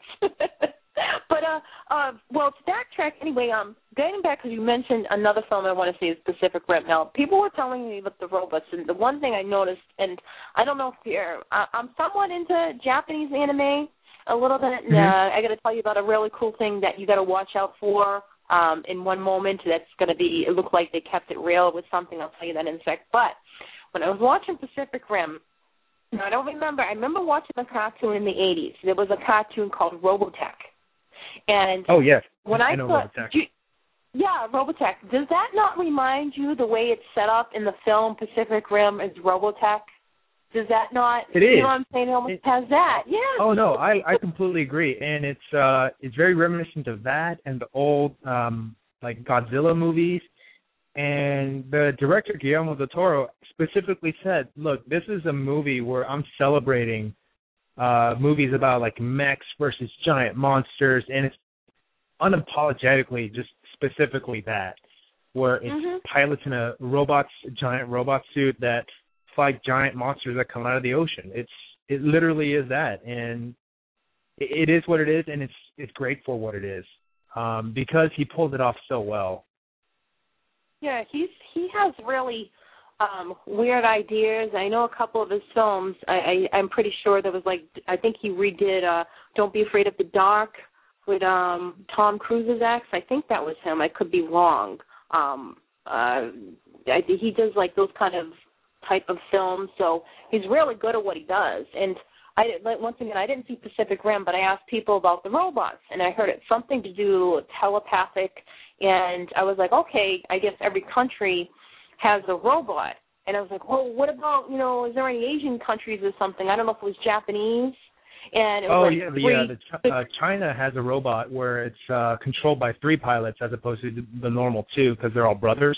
But, uh, uh, well, to backtrack anyway, um, getting back, because you mentioned another film I want to see is Pacific Rim. Now, people were telling me about the robots, and the one thing I noticed, and I don't know if you're, uh, I'm somewhat into Japanese anime, a little bit. Mm-hmm. Uh, I got to tell you about a really cool thing that you got to watch out for um, in one moment. That's going to be, it looked like they kept it real with something. I'll tell you that in a sec. But when I was watching Pacific Rim, No, I don't remember. I remember watching a cartoon in the eighties. There was a cartoon called Robotech. And oh, yes. when I, I know saw, Robotech. you, yeah, Robotech. Does that not remind you the way it's set up in the film Pacific Rim as Robotech? Does that not? It is. You know what I'm saying? It almost it, has that. Yeah. Oh no, I, I completely agree, and it's uh it's very reminiscent of that and the old um like Godzilla movies. And the director Guillermo del Toro specifically said, "Look, this is a movie where I'm celebrating uh movies about like mechs versus giant monsters, and it's unapologetically just specifically that, where it's mm-hmm. pilots in a robot giant robot suit that fight giant monsters that come out of the ocean. It's it literally is that, and it, it is what it is, and it's it's great for what it is, um, because he pulled it off so well. Yeah, he's he has really um, weird ideas. I know a couple of his films. I, I I'm pretty sure there was like I think he redid uh, Don't Be Afraid of the Dark with um, Tom Cruise's ex. I think that was him. I could be wrong. Um, uh, I, he does like those kind of type of films, so he's really good at what he does. And I like, once again, I didn't see Pacific Rim, but I asked people about the robots, and I heard it's something to do with telepathic. And I was like, okay, I guess every country has a robot. And I was like, well, what about, you know, is there any Asian countries or something? I don't know if it was Japanese. And it was oh like yeah, the, three, uh, the uh, China has a robot where it's uh, controlled by three pilots as opposed to the normal two, because they're all brothers.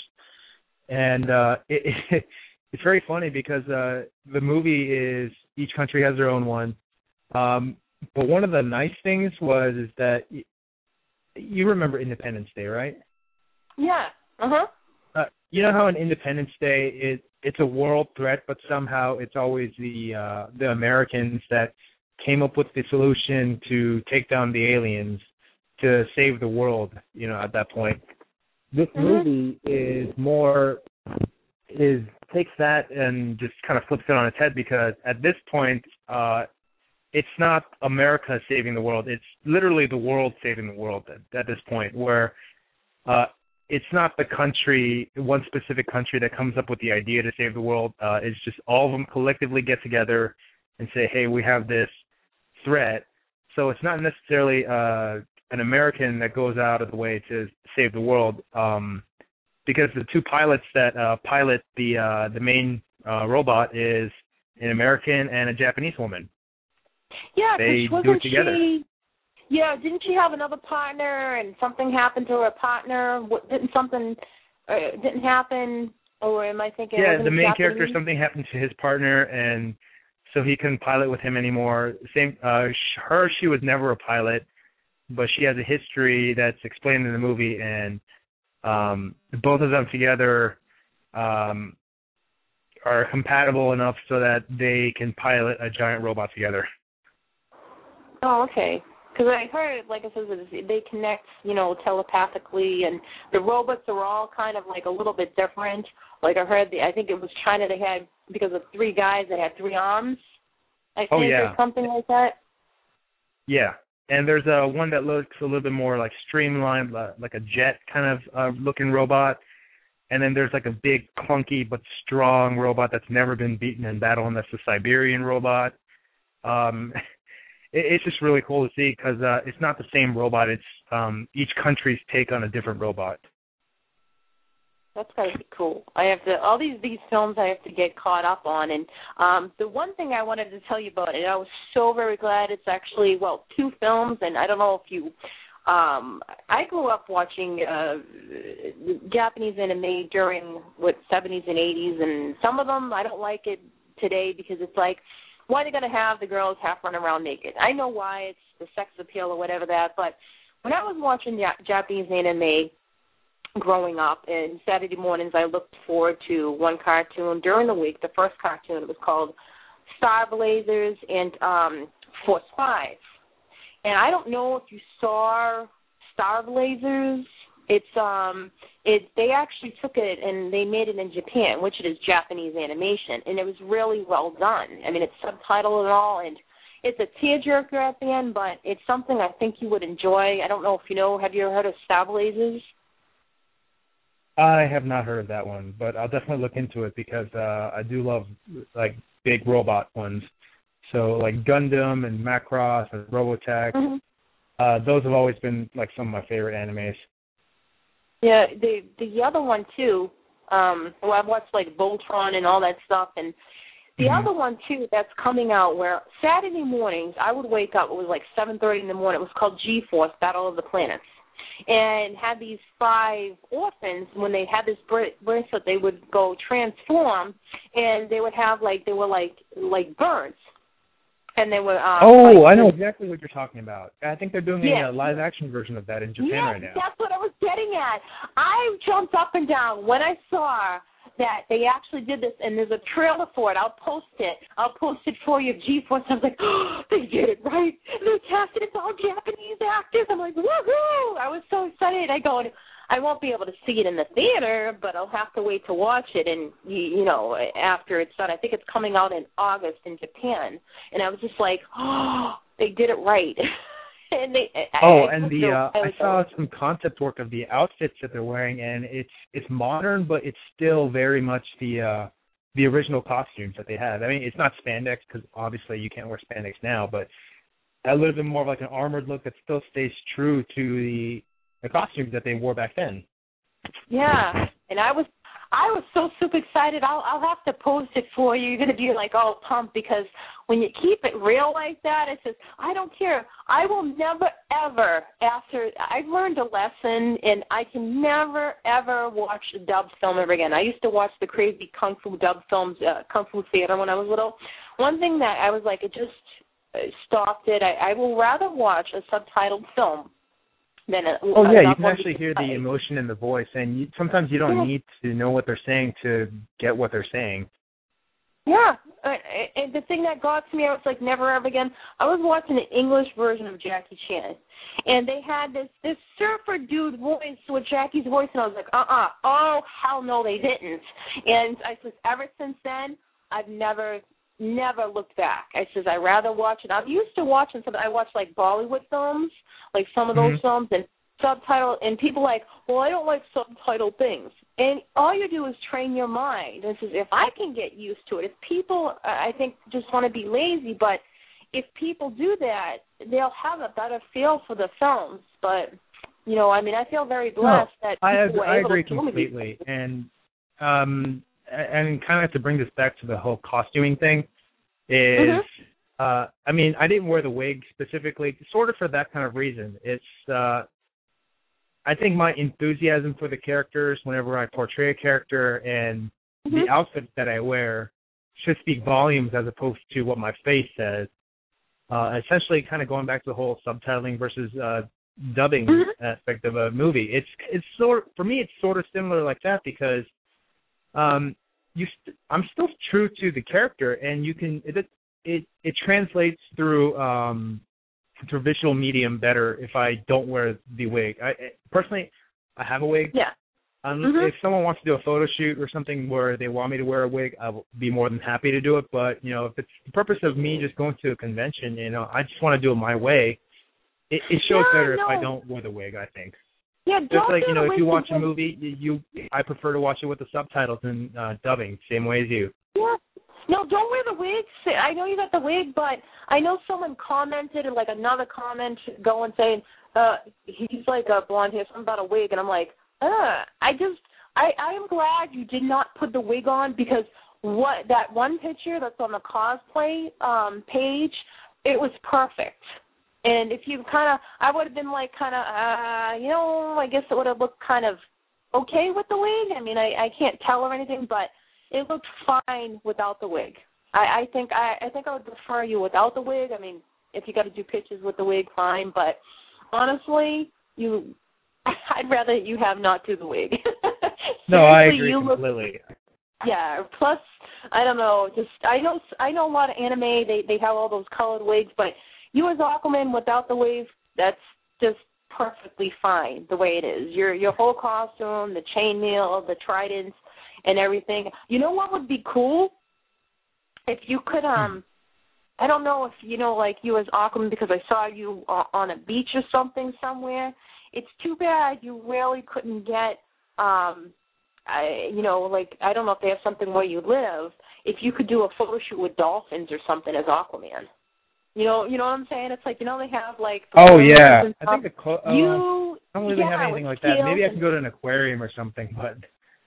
And uh, it, it, it's very funny because uh, the movie is each country has their own one. Um, but one of the nice things was is that y- you remember Independence Day, right? Yeah. Uh-huh. Uh, you know how on Independence Day it it's a world threat, but somehow it's always the uh, the Americans that came up with the solution to take down the aliens to save the world, you know, at that point. This mm-hmm. movie is more, is takes that and just kind of flips it on its head, because at this point, uh, it's not America saving the world. It's literally the world saving the world at, at this point, where uh, it's not the country, one specific country that comes up with the idea to save the world. Uh, it's just all of them collectively get together and say, hey, we have this threat. So it's not necessarily uh, an American that goes out of the way to save the world, um, because the two pilots that uh, pilot the uh, the main uh, robot is an American and a Japanese woman. Yeah, they wasn't do it together. She, yeah, didn't she have another partner and something happened to her partner? What, didn't something uh, didn't happen, or am I thinking? Yeah, the main Japanese? character, something happened to his partner, and so he couldn't pilot with him anymore. Same, uh, her, she was never a pilot, but she has a history that's explained in the movie, and um, both of them together um, are compatible enough so that they can pilot a giant robot together. Oh, okay. Because I heard, like I said, they connect, you know, telepathically, and the robots are all kind of like a little bit different. Like I heard, the, I think it was China, they had, because of three guys that had three arms, I think, oh, yeah. or something like that. Yeah, and there's a one that looks a little bit more like streamlined, like a jet kind of uh, looking robot. And then there's like a big, clunky but strong robot that's never been beaten in battle, and that's the Siberian robot. Um, it, it's just really cool to see, because uh, it's not the same robot. It's um, each country's take on a different robot. That's gotta be cool. I have to all these these films I have to get caught up on, and um, the one thing I wanted to tell you about, and I was so very glad it's actually well two films, and I don't know if you. Um, I grew up watching uh, Japanese anime during what seventies and eighties, and some of them I don't like it today because it's like, why are they gonna have the girls half run around naked? I know why, it's the sex appeal or whatever that, but when I was watching Japanese anime growing up, and Saturday mornings I looked forward to one cartoon during the week. The first cartoon, it was called Star Blazers and um, Force Five. And I don't know if you saw Star Blazers. It's um, it they actually took it and they made it in Japan, which it is Japanese animation, and it was really well done. I mean, it's subtitled and all, and it's a tearjerker at the end, but it's something I think you would enjoy. I don't know if you know. Have you ever heard of Star Blazers? I have not heard of that one, but I'll definitely look into it, because uh, I do love like big robot ones. So like Gundam and Macross and Robotech, mm-hmm. uh, those have always been like some of my favorite animes. Yeah, the the other one too. Um, well, I've watched like Voltron and all that stuff, and the mm-hmm. other one too that's coming out where Saturday mornings I would wake up. It was like seven thirty in the morning. It was called G-Force: Battle of the Planets, and had these five orphans. When they had this bracelet, they would go transform, and they would have like they were like like birds. And they were. Um, oh, like, I know exactly what you're talking about. I think they're doing yeah. a live action version of that in Japan yes, right now. That's what I was getting at. I jumped up and down when I saw that they actually did this, and there's a trailer for it. I'll post it. I'll post it for you, G-Force. I was like, oh, they did it right. They casted it. It's all Japanese actors. I'm like, woohoo! I was so excited. I go, I won't be able to see it in the theater, but I'll have to wait to watch it. And, you, you know, after it's done, I think it's coming out in August in Japan. And I was just like, oh, they did it right. and they, oh, I, and I the uh, I saw like, some concept work of the outfits that they're wearing, and it's it's modern, but it's still very much the uh, the original costumes that they have. I mean, it's not spandex because obviously you can't wear spandex now, but a little bit more of like an armored look that still stays true to the the costumes that they wore back then. Yeah, and I was I was so super excited. I'll I'll have to post it for you. You're gonna be like all pumped because when you keep it real like that, it's just I don't care. I will never ever after I've learned a lesson, and I can never ever watch a dubbed film ever again. I used to watch the crazy kung fu dubbed films, uh, Kung Fu Theater when I was little. One thing that I was like, it just stopped it. I, I will rather watch a subtitled film. Then a, oh yeah, you can actually hear the emotion in the voice, and you, sometimes you don't yeah. need to know what they're saying to get what they're saying. Yeah, and the thing that got to me, I was like, never ever again. I was watching an English version of Jackie Chan, and they had this this surfer dude voice with Jackie's voice, and I was like, uh-uh, oh hell no, they didn't. And I said, ever since then, I've never. Never looked back. I says I rather watch it. I'm used to watching some. I watch like Bollywood films, like some of those mm-hmm. films, and subtitle. And people like, well, I don't like subtitled things. And all you do is train your mind. And says if I can get used to it, if people, I think, just want to be lazy, but if people do that, they'll have a better feel for the films. But you know, I mean, I feel very blessed no, that I, people I were able agree to completely, and um. And kind of to bring this back to the whole costuming thing is, mm-hmm. uh, I mean, I didn't wear the wig specifically, sort of for that kind of reason. It's, uh, I think my enthusiasm for the characters whenever I portray a character and mm-hmm. the outfit that I wear should speak volumes as opposed to what my face says. Uh, essentially, kind of going back to the whole subtitling versus uh, dubbing mm-hmm. aspect of a movie. It's it's sort for me, it's sort of similar like that because. Um, you, st- I'm still true to the character, and you can it it, it translates through um, through visual medium better if I don't wear the wig. I personally, I have a wig. Yeah. Um, mm-hmm. If someone wants to do a photo shoot or something where they want me to wear a wig, I'll be more than happy to do it. But you know, if it's the purpose of me just going to a convention, you know, I just want to do it my way. It, it shows yeah, better no. if I don't wear the wig, I think. Yeah, just like, you know, if you watch a movie, you, you I prefer to watch it with the subtitles and uh, dubbing, same way as you. Yeah. No, don't wear the wig. I know you got the wig, but I know someone commented, like another comment going saying, uh, he's like a blonde hair, something about a wig, and I'm like, uh, I just, I, I am glad you did not put the wig on because what that one picture that's on the cosplay um, page, it was perfect. And if you kind of, I would have been like kind of, uh, you know, I guess it would have looked kind of okay with the wig. I mean, I, I can't tell or anything, but it looked fine without the wig. I, I think I, I think I would prefer you without the wig. I mean, if you got to do pictures with the wig, fine. But honestly, you, I'd rather you have not do the wig. No, I agree you completely. Look, yeah. Plus, I don't know. Just I know I know a lot of anime. They they have all those colored wigs, but. You as Aquaman without the wave, that's just perfectly fine the way it is. Your your whole costume, the chainmail, the tridents, and everything. You know what would be cool? If you could, um, I don't know if you know, like you as Aquaman, because I saw you on a beach or something somewhere. It's too bad you really couldn't get um, I, you know, like, I don't know if they have something where you live, if you could do a photo shoot with dolphins or something as Aquaman. You know, you know what I'm saying? It's like, you know, they have like. Oh yeah, I think the clo- uh, you. I don't really yeah, have anything like that. Maybe I can go to an aquarium or something, but.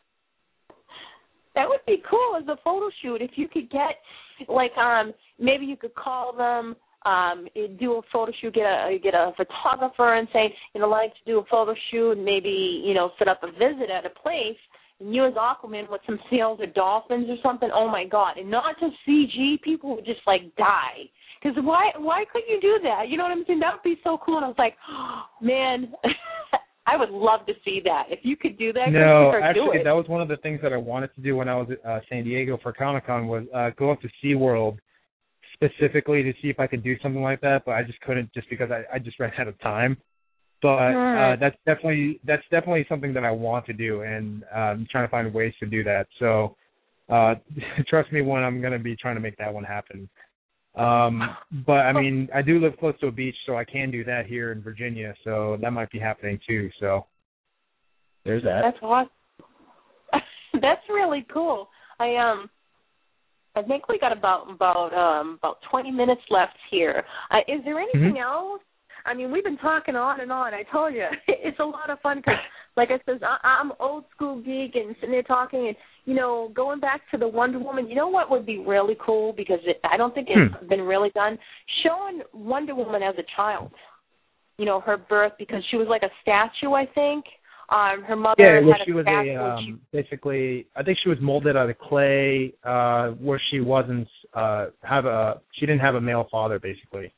That would be cool as a photo shoot if you could get, like, um, maybe you could call them, um, do a photo shoot, get a get a photographer, and say, you know, like to do a photo shoot, and maybe, you know, set up a visit at a place. And you as Aquaman with some seals or dolphins or something, oh, my God. And not just C G, people would just, like, die. Because why why couldn't you do that? You know what I'm saying? That would be so cool. And I was like, oh, man, I would love to see that. If you could do that, no, actually, that was one of the things that I wanted to do when I was at uh, San Diego for Comic-Con was uh, go up to SeaWorld specifically to see if I could do something like that, but I just couldn't just because I, I just ran out of time. But uh, that's definitely that's definitely something that I want to do, and uh, I'm trying to find ways to do that. So uh, trust me when I'm going to be trying to make that one happen. Um, but, I mean, I do live close to a beach, so I can do that here in Virginia, so that might be happening too. So there's that. That's awesome. That's really cool. I um, I think we got about about um about twenty minutes left here. Uh, is there anything mm-hmm. else? I mean, we've been talking on and on. I told you, it's a lot of fun because, like I said, I'm old school geek and sitting there talking and, you know, going back to the Wonder Woman, you know what would be really cool because it, I don't think it's hmm. been really done? Showing Wonder Woman as a child, you know, her birth because she was like a statue, I think. Um, her mother yeah, well, had she a was statue. a, um, basically, I think she was molded out of clay uh, where she wasn't, uh, have a, she didn't have a male father, basically.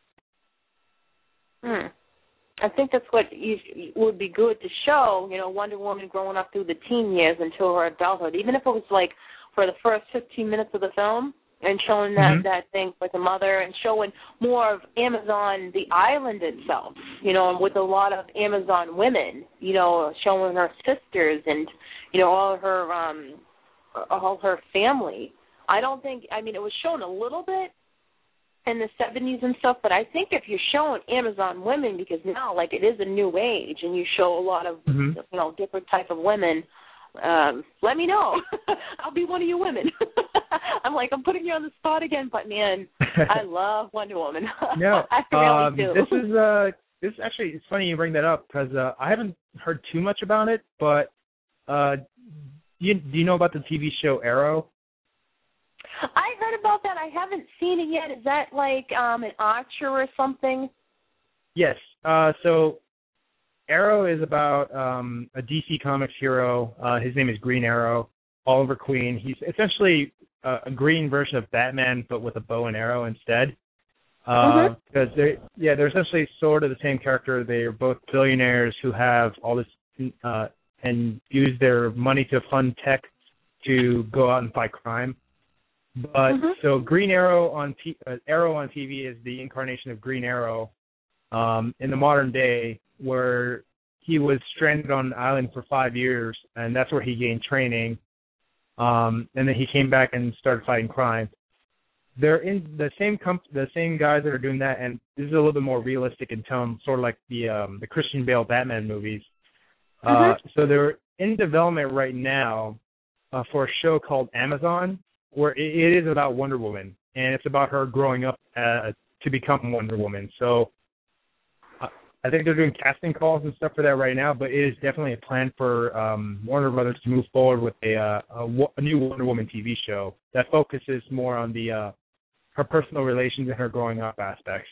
Hmm. I think that's what you, would be good to show, you know, Wonder Woman growing up through the teen years until her adulthood, even if it was like for the first fifteen minutes of the film and showing that, mm-hmm. that thing with the mother and showing more of Amazon, the island itself, you know, with a lot of Amazon women, you know, showing her sisters and, you know, all her, um, all her family. I don't think, I mean, it was shown a little bit in the seventies and stuff, but I think if you're showing Amazon women, because now, like, it is a new age, and you show a lot of, mm-hmm. you know, different type of women, um, let me know. I'll be one of you women. I'm like, I'm putting you on the spot again, but, man, I love Wonder Woman. No, I really um, do. This is, uh, this is actually, it's funny you bring that up, because uh, I haven't heard too much about it, but uh, do, you, do you know about the T V show Arrow? I heard about that. I haven't seen it yet. Is that like um, an Archer or something? Yes. Uh, so Arrow is about um, a D C Comics hero. Uh, his name is Green Arrow, Oliver Queen. He's essentially uh, a green version of Batman, but with a bow and arrow instead. Uh, mm-hmm. Because they, yeah, they're essentially sort of the same character. They are both billionaires who have all this uh, and use their money to fund tech to go out and fight crime. But mm-hmm. so Green Arrow on T- uh, Arrow on T V is the incarnation of Green Arrow um, in the modern day, where he was stranded on an island for five years, and that's where he gained training. Um, and then he came back and started fighting crime. They're in the same comp- the same guys that are doing that, and this is a little bit more realistic in tone, sort of like the um, the Christian Bale Batman movies. Mm-hmm. Uh, so they're in development right now uh, for a show called Amazon, where it is about Wonder Woman, and it's about her growing up uh, to become Wonder Woman. So uh, I think they're doing casting calls and stuff for that right now, but it is definitely a plan for um, Warner Brothers to move forward with a, uh, a, a new Wonder Woman T V show that focuses more on the uh, her personal relations and her growing up aspects.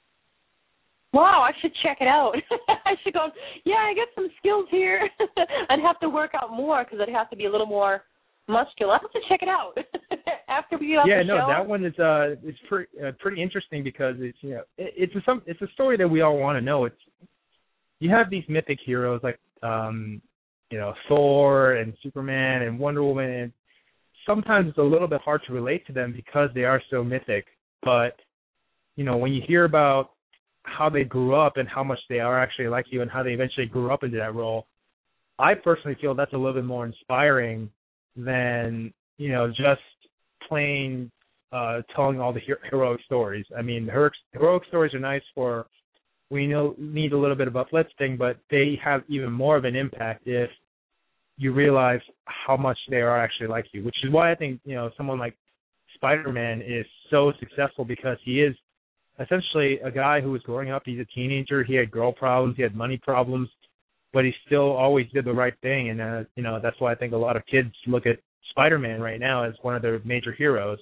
Wow, I should check it out. I should go, yeah, I got some skills here. I'd have to work out more because I'd have to be a little more muscular. I'll have to check it out after we get off yeah, the no, show. Yeah, no, that one is uh, it's pretty uh, pretty interesting because it's you know it, it's a some it's a story that we all want to know. It's you have these mythic heroes like um, you know Thor and Superman and Wonder Woman, and sometimes it's a little bit hard to relate to them because they are so mythic. But you know when you hear about how they grew up and how much they are actually like you and how they eventually grew up into that role, I personally feel that's a little bit more inspiring than, you know, just plain uh, telling all the her- heroic stories. I mean, her- heroic stories are nice for, we know need a little bit of uplifting, but they have even more of an impact if you realize how much they are actually like you, which is why I think, you know, someone like Spider-Man is so successful, because he is essentially a guy who was growing up. He's a teenager. He had girl problems. He had money problems, but he still always did the right thing. And, uh, you know, that's why I think a lot of kids look at Spider-Man right now as one of their major heroes.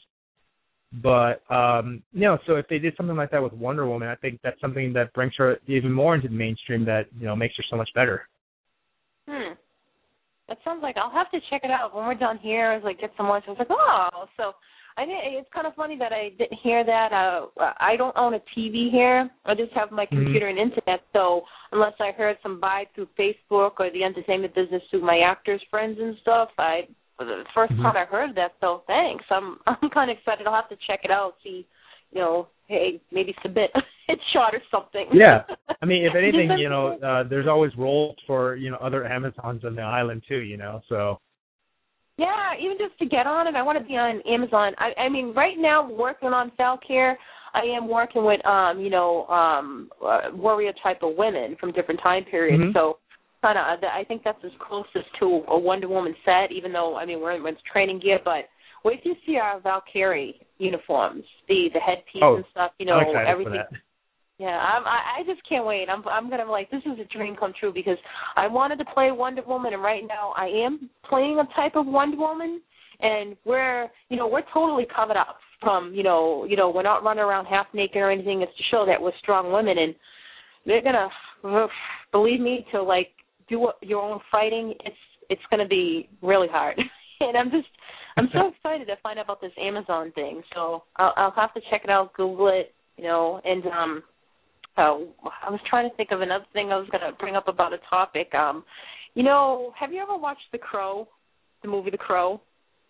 But, um, you know, so if they did something like that with Wonder Woman, I think that's something that brings her even more into the mainstream, that, you know, makes her so much better. Hmm. That sounds like I'll have to check it out when we're done here. I was like, get some more. So I was like, oh, so I didn't, it's kind of funny that I didn't hear that. Uh, I don't own a T V here. I just have my computer mm-hmm. and internet. So unless I heard some buy through Facebook or the entertainment business through my actors friends and stuff, I the first mm-hmm. time I heard that. So thanks. I'm I'm kind of excited. I'll have to check it out. See, you know, hey, maybe submit it's shot or something. Yeah. I mean, if anything, you know, uh, there's always roles for, you know, other Amazons on the island too, you know, so. Yeah, even just to get on it, I want to be on Amazon. I, I mean, right now, working on Falcare, I am working with, um, you know, um, uh, warrior type of women from different time periods. Mm-hmm. So, kind of, I think that's as closest to a Wonder Woman set, even though, I mean, we're in training gear, but wait till you see our Valkyrie uniforms, the the headpiece oh, and stuff, you know, I'm excited everything. For that. Yeah, I'm, I I just can't wait. I'm I'm gonna like this is a dream come true, because I wanted to play Wonder Woman, and right now I am playing a type of Wonder Woman, and we're you know we're totally covered up from you know you know we're not running around half naked or anything. It's to show that we're strong women, and they're gonna believe me to like do your own fighting. It's it's gonna be really hard, and I'm just. I'm so excited to find out about this Amazon thing. So I'll, I'll have to check it out, Google it, you know. And um, uh, I was trying to think of another thing I was going to bring up about a topic. Um, you know, have you ever watched The Crow, the movie The Crow?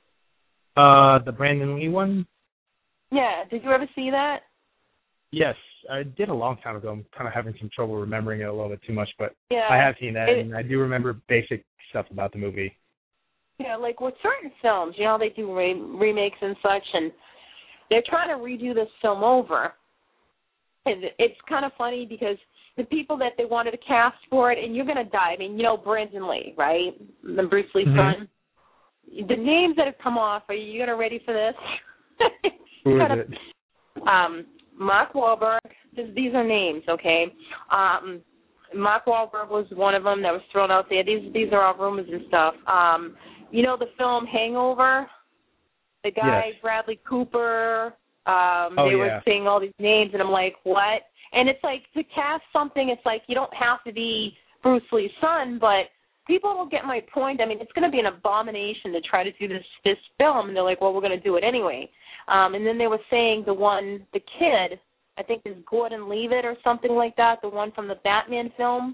Uh, the Brandon Lee one? Yeah. Did you ever see that? Yes, I did a long time ago. I'm kind of having some trouble remembering it a little bit too much, but yeah, I have seen that, it, and I do remember basic stuff about the movie. Yeah, like with certain films, you know, they do re- remakes and such, and they're trying to redo this film over. And it's kind of funny because the people that they wanted to cast for it, and you're going to die. I mean, you know Brandon Lee, right? The Bruce Lee's mm-hmm. son. The names that have come off, are you gonna ready for this? Who is of, it? Um, Mark Wahlberg. These are names, okay? Um, Mark Wahlberg was one of them that was thrown out there. These these are all rumors and stuff. Um, you know the film Hangover? The guy, yes. Bradley Cooper, um, oh, they yeah. were saying all these names, and I'm like, what? And it's like, to cast something, it's like you don't have to be Bruce Lee's son, but people will get my point. I mean, it's going to be an abomination to try to do this this film, and they're like, well, we're going to do it anyway. Um, and then they were saying the one, the kid, I think is Gordon Levitt or something like that, the one from the Batman film.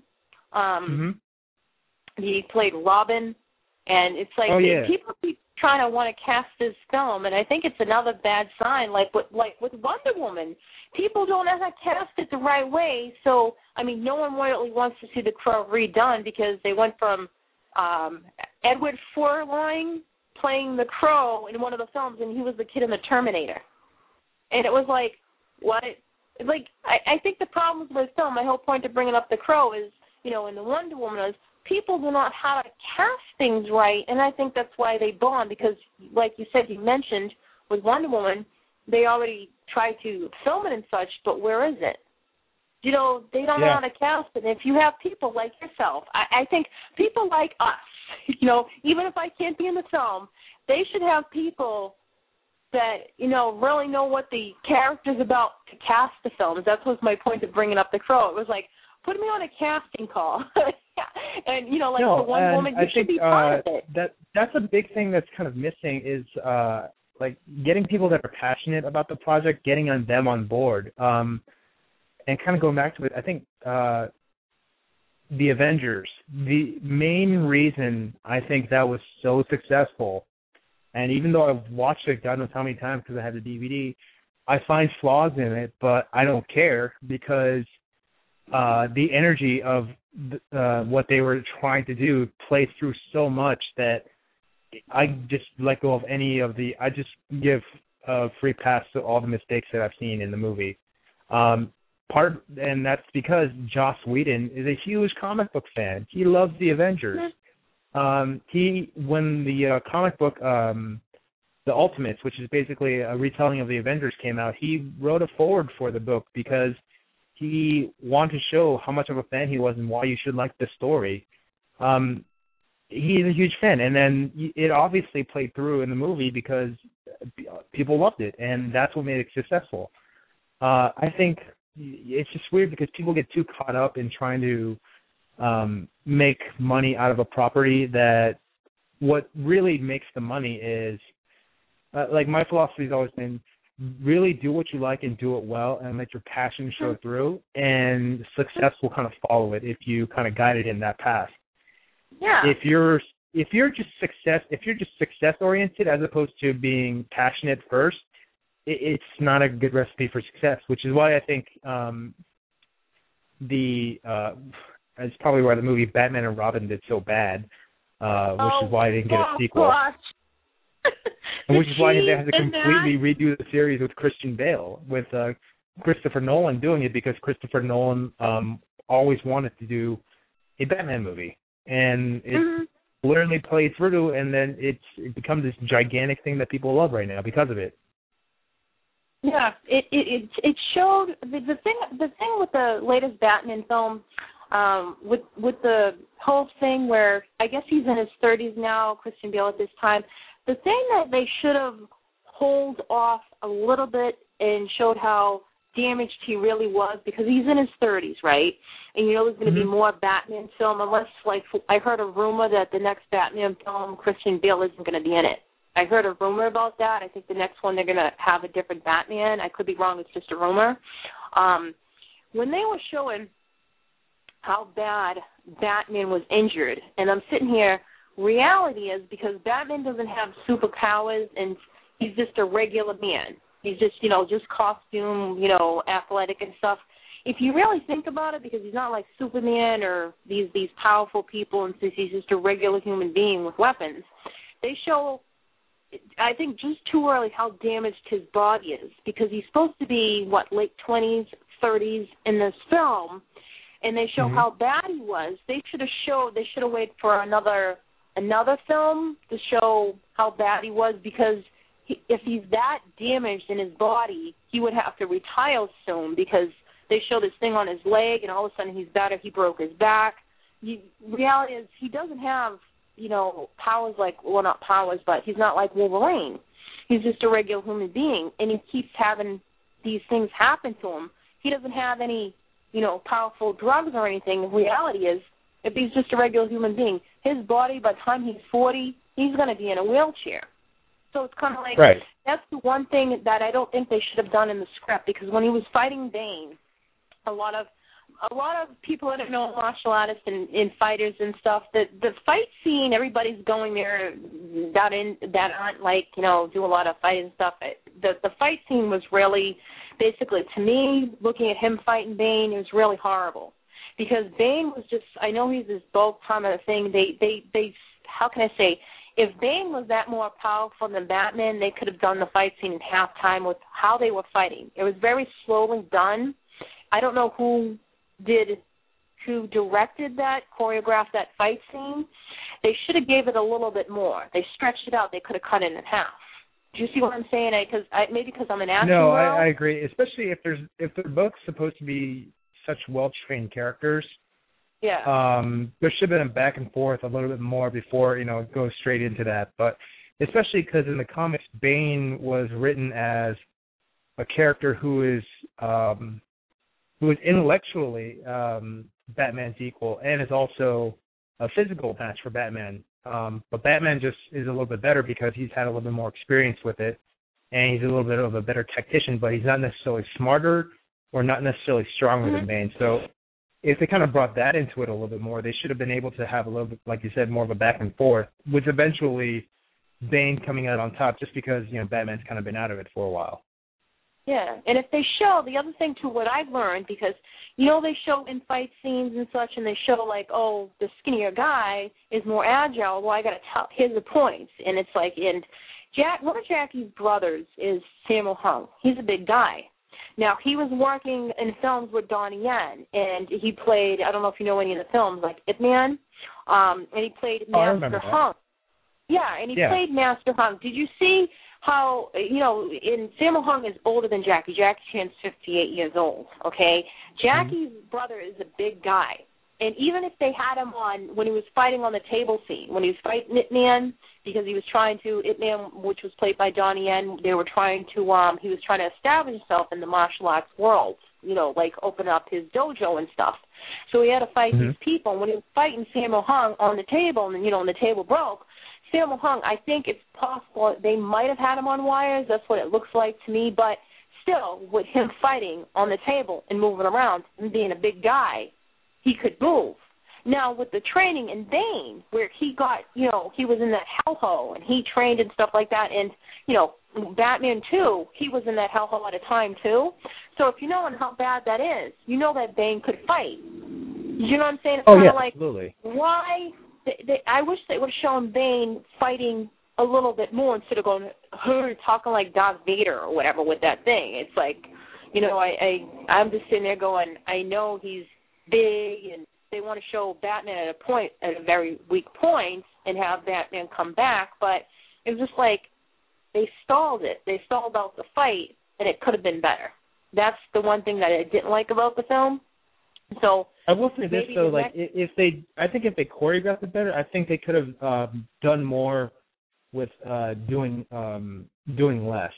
Um, mm-hmm. He played Robin, and it's like oh, yeah. people keep trying to want to cast this film, and I think it's another bad sign, like with, like with Wonder Woman. People don't know how to cast it the right way, so, I mean, no one really wants to see The Crow redone because they went from um, Edward Furlong playing The Crow in one of the films, and he was the kid in The Terminator. And it was like, what? Like, I, I think the problems with film, my whole point of bringing up The Crow is, you know, in the Wonder Woman is people do not how to cast things right, and I think that's why they bomb because, like you said, you mentioned with Wonder Woman, they already tried to film it and such, but where is it? You know, they don't yeah. know how to cast it. And if you have people like yourself, I, I think people like us, you know, even if I can't be in the film, they should have people that, you know, really know what the character's about to cast the films. That was my point of bringing up The Crow. It was like, put me on a casting call. and, you know, like no, for one woman, you I should think, be part uh, of it. That, that's a big thing that's kind of missing is, uh, like, getting people that are passionate about the project, getting on them on board. Um, and kind of going back to it, I think uh, the Avengers, the main reason I think that was so successful, and even though I've watched it God knows how many times because I have the D V D, I find flaws in it, but I don't care because uh, the energy of the, uh, what they were trying to do plays through so much that I just let go of any of the, I just give a free pass to all the mistakes that I've seen in the movie. Um, part, and that's because Joss Whedon is a huge comic book fan. He loves the Avengers. Um, he when the uh, comic book um, The Ultimates, which is basically a retelling of the Avengers, came out, he wrote a foreword for the book because he wanted to show how much of a fan he was and why you should like the story. Um, he's a huge fan, and then it obviously played through in the movie because people loved it, and that's what made it successful. Uh, I think it's just weird because people get too caught up in trying to um, make money out of a property that what really makes the money is, uh, like my philosophy has always been, really do what you like and do it well and let your passion show through, and success will kind of follow it if you kind of guide it in that path. Yeah. If you're if you're just success if you're just success oriented as opposed to being passionate first, it, it's not a good recipe for success. Which is why I think um, the uh, it's probably why the movie Batman and Robin did so bad, uh, which oh, is why they didn't get a sequel. Gosh. And which is why they had to completely redo the series with Christian Bale, with uh, Christopher Nolan doing it, because Christopher Nolan um, always wanted to do a Batman movie. And it mm-hmm. literally played through, and then it's it becomes this gigantic thing that people love right now because of it. Yeah, it it it, it showed the, the thing the thing with the latest Batman film, um, with with the whole thing where I guess he's in his thirties now, Christian Bale at this time. The thing that they should have held off a little bit and showed how damaged he really was, because he's in his thirties, right? And you know there's going to mm-hmm. be more Batman film, unless, like, I heard a rumor that the next Batman film, Christian Bale isn't going to be in it. I heard a rumor about that. I think the next one they're going to have a different Batman. I could be wrong. It's just a rumor. Um, when they were showing how bad Batman was injured, and I'm sitting here, reality is, because Batman doesn't have superpowers and he's just a regular man. He's just, you know, just costume, you know, athletic and stuff. If you really think about it, because he's not like Superman or these these powerful people, and since he's just a regular human being with weapons, they show, I think, just too early how damaged his body is, because he's supposed to be, what, late twenties, thirties in this film, and they show mm-hmm. how bad he was. They should have showed, they should have waited for another another film to show how bad he was, because he, if he's that damaged in his body, he would have to retire soon, because they show this thing on his leg and all of a sudden he's better, he broke his back. You, reality is he doesn't have, you know, powers like, well, not powers, but he's not like Wolverine. He's just a regular human being, and he keeps having these things happen to him. He doesn't have any, you know, powerful drugs or anything. The reality is, if he's just a regular human being, his body, by the time he's forty, he's going to be in a wheelchair. So it's kind of like, right. That's the one thing that I don't think they should have done in the script, because when he was fighting Bane, a lot of a lot of people that know martial artists and, and fighters and stuff, the the fight scene, everybody's going there that in that aren't like, you know, do a lot of fighting stuff. The the fight scene was really, basically, to me, looking at him fighting Bane, it was really horrible. Because Bane was just, I know he's this bulk kind of thing. They, they, they, how can I say, if Bane was that more powerful than Batman, they could have done the fight scene in halftime with how they were fighting. It was very slowly done. I don't know who did, who directed that, choreographed that fight scene. They should have gave it a little bit more. They stretched it out. They could have cut it in half. Do you see what I'm saying? I, cause I, maybe because I'm an actor. No, I, I agree. Especially if there's if they're both supposed to be such well-trained characters. Yeah. Um, there should have been a back and forth a little bit more before, you know, it goes straight into that. But especially because in the comics, Bane was written as a character who is um, who is intellectually um, Batman's equal and is also a physical match for Batman. Um, but Batman just is a little bit better because he's had a little bit more experience with it, and he's a little bit of a better tactician, but he's not necessarily smarter or not necessarily stronger mm-hmm. than Bane. So if they kind of brought that into it a little bit more, they should have been able to have a little bit, like you said, more of a back and forth, with eventually Bane coming out on top just because, you know, Batman's kind of been out of it for a while. Yeah, and if they show, the other thing, too, what I've learned, because, you know, they show in fight scenes and such, and they show, like, oh, the skinnier guy is more agile. Well, I got to tell, here's the points. And it's like, and Jack, one of Jackie's brothers is Sammo Hung. He's a big guy. Now, he was working in films with Donnie Yen, and he played, I don't know if you know any of the films, like Ip Man. Um, and he played Oh, Master Hunk. Yeah, and he yeah. played Master Hunk. Did you see how, you know, in Sammo Hung is older than Jackie. Jackie Chan's fifty-eight years old, okay? Jackie's mm-hmm. brother is a big guy. And even if they had him on when he was fighting on the table scene, when he was fighting Ip Man, because he was trying to, Ip Man, which was played by Donnie Yen, they were trying to, um, he was trying to establish himself in the martial arts world, you know, like open up his dojo and stuff. So he had to fight mm-hmm. these people. And when he was fighting Sammo Hung on the table, and, you know, and the table broke, Sammo Hung, I think it's possible they might have had him on wires. That's what it looks like to me. But still, with him fighting on the table and moving around and being a big guy, he could move. Now, with the training in Bane, where he got, you know, he was in that hellhole and he trained and stuff like that, and, you know, Batman two, he was in that hellhole at a time, too. So if you know how bad that is, you know that Bane could fight. You know what I'm saying? It's oh, kind yeah, of like, absolutely. Why? They, they, I wish they would have shown Bane fighting a little bit more instead of going, her talking like Darth Vader or whatever with that thing. It's like, you know, I, I, I'm just sitting there going, I know he's big, and they want to show Batman at a point, at a very weak point, and have Batman come back, but it was just like they stalled it. They stalled out the fight, and it could have been better. That's the one thing that I didn't like about the film. So I will say this though, like next... if they, I think if they choreographed it better, I think they could have um, done more with uh, doing um, doing less.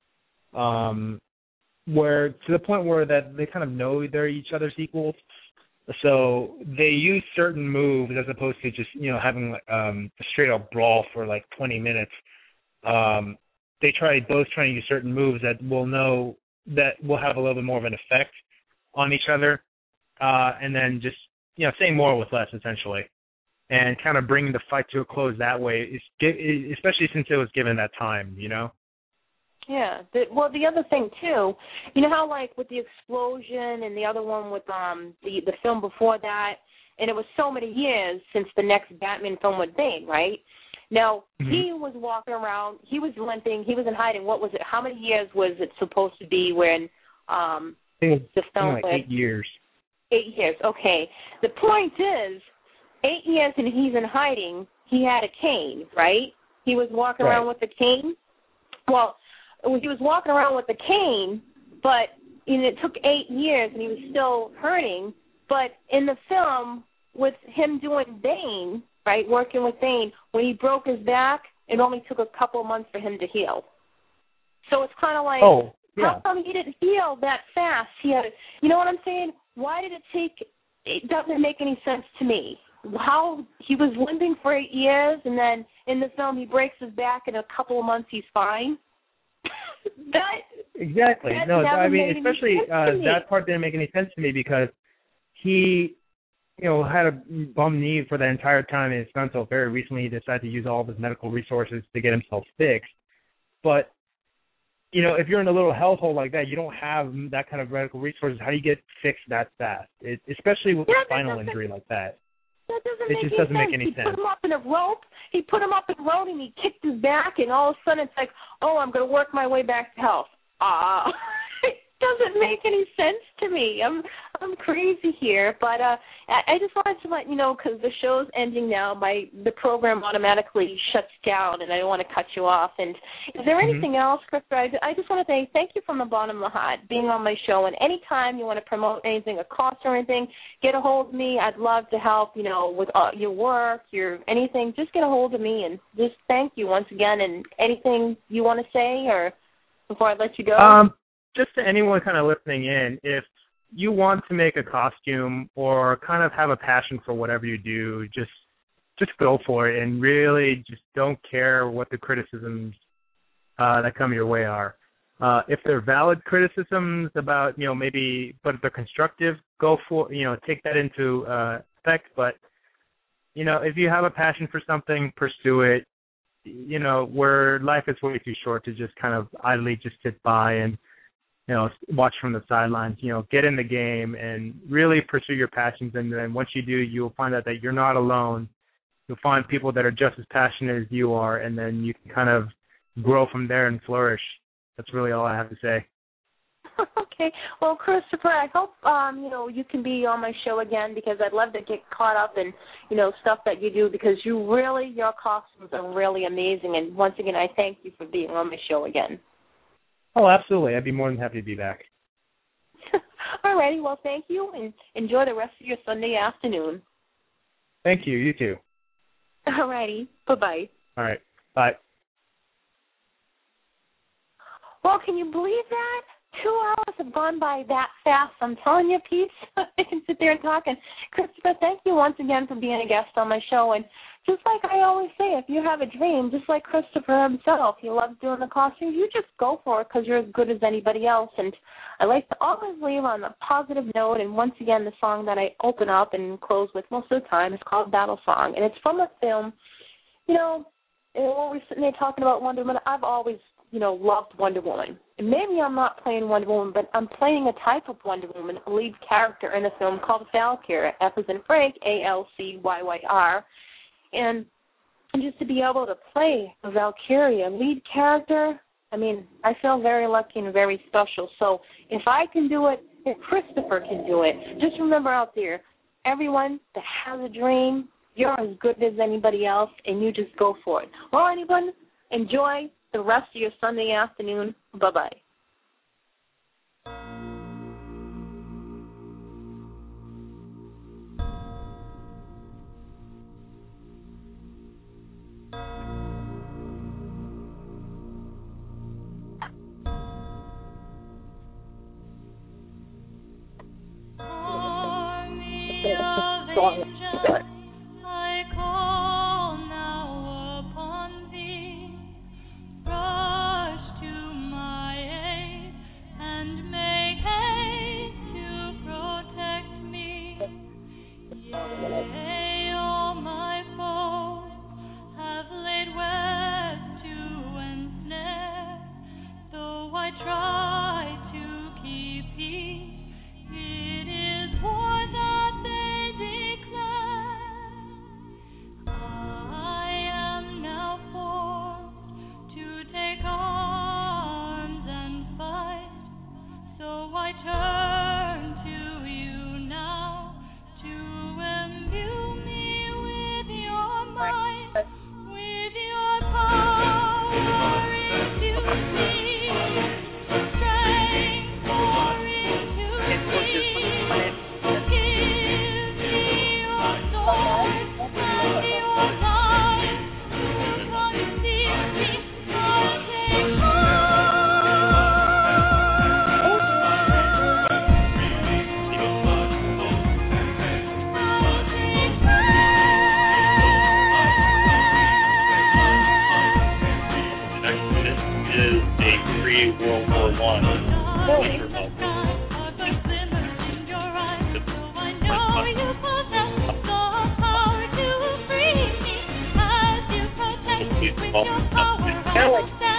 Um, where to the point where that they kind of know they're each other's equals. So they use certain moves as opposed to just, you know, having um, a straight up brawl for like twenty minutes. Um, they try both trying to use certain moves that will know that will have a little bit more of an effect on each other, uh, and then just, you know, saying more with less essentially, and kind of bringing the fight to a close that way. Especially since it was given that time, you know. Yeah. The, well, the other thing too, you know how like with the explosion and the other one with um the the film before that, and it was so many years since the next Batman film with Bane, right? Now mm-hmm. he was walking around, he was limping, he was in hiding. What was it? How many years was it supposed to be when um I think the film? Like eight years. Eight years. Okay. The point is, eight years and he's in hiding. He had a cane, right? He was walking right. around with a cane. Well. He was walking around with a cane, but and it took eight years, and he was still hurting. But in the film, with him doing Bane, right, working with Bane, when he broke his back, it only took a couple of months for him to heal. So it's kind of like, oh, yeah. how come he didn't heal that fast? He had, you know what I'm saying? Why did it take? It doesn't make any sense to me. How he was limping for eight years, and then in the film he breaks his back, and in a couple of months he's fine. That, exactly. that no, I mean, especially uh, that part didn't make any sense to me because he, you know, had a bum knee for the entire time, and it's not until very recently he decided to use all of his medical resources to get himself fixed. But, you know, if you're in a little hellhole like that, you don't have that kind of medical resources. How do you get fixed that fast? It, especially with yeah, a spinal injury like that. That doesn't it make just any doesn't sense. make any he sense. He put him up in a rope. He put him up in a rope, and he kicked his back, and all of a sudden it's like, oh, I'm going to work my way back to health. Ah, uh, it doesn't make any sense to me. I'm I'm crazy here, but uh, I, I just wanted to let you know because the show's ending now. My the program automatically shuts down, and I don't want to cut you off. And is there mm-hmm. anything else, Chris? I, I just want to say thank you from the bottom of my heart being on my show. And anytime you want to promote anything, a cost or anything, get a hold of me. I'd love to help. You know, with uh, your work, your anything. Just get a hold of me and just thank you once again. And anything you want to say or before I let you go. Um, just to anyone kind of listening in, if you want to make a costume or kind of have a passion for whatever you do, just just go for it and really just don't care what the criticisms uh, that come your way are. Uh, if they're valid criticisms about, you know, maybe, but if they're constructive, go for, you know, take that into uh, effect. But, you know, if you have a passion for something, pursue it. You know, where life is way too short to just kind of idly just sit by and, you know, watch from the sidelines. You know, get in the game and really pursue your passions. And then once you do, you'll find out that you're not alone. You'll find people that are just as passionate as you are, and then you can kind of grow from there and flourish. That's really all I have to say. Okay. Well, Christopher, I hope um, you know you can be on my show again because I'd love to get caught up in you know stuff that you do because you really your costumes are really amazing. And once again, I thank you for being on my show again. Oh, absolutely. I'd be more than happy to be back. All righty. Well, thank you, and enjoy the rest of your Sunday afternoon. Thank you. You too. All righty. Bye-bye. All right. Bye. Well, can you believe that? Two hours have gone by that fast. I'm telling you, Pete, I can sit there and talk. And Christopher, thank you once again for being a guest on my show. And just like I always say, if you have a dream, just like Christopher himself, he loves doing the costumes, you just go for it because you're as good as anybody else. And I like to always leave on a positive note. And once again, the song that I open up and close with most of the time is called Battle Song. And it's from a film, you know, and when we're sitting there talking about Wonder Woman, I've always, you know, loved Wonder Woman. And maybe I'm not playing Wonder Woman, but I'm playing a type of Wonder Woman, a lead character in a film called Valkyrie, F as in Frank, A L C Y Y R. And just to be able to play a Valkyrie, a lead character, I mean, I feel very lucky and very special. So if I can do it, if Christopher can do it, just remember out there, everyone that has a dream, you're as good as anybody else, and you just go for it. Well, anyone, enjoy the rest of your Sunday afternoon. Bye-bye. I call now upon thee, rush to my aid, and make haste to protect me. Yea, all my foes have laid web to ensnare, though I try to keep peace, it is war that they declare. I am now forced to take arms and fight, so I turn to you now to imbue me with your might, with your power into me, strength for into me. Give me your sword and your light to conceal me. I'll take This is a pre-World War One. with your power.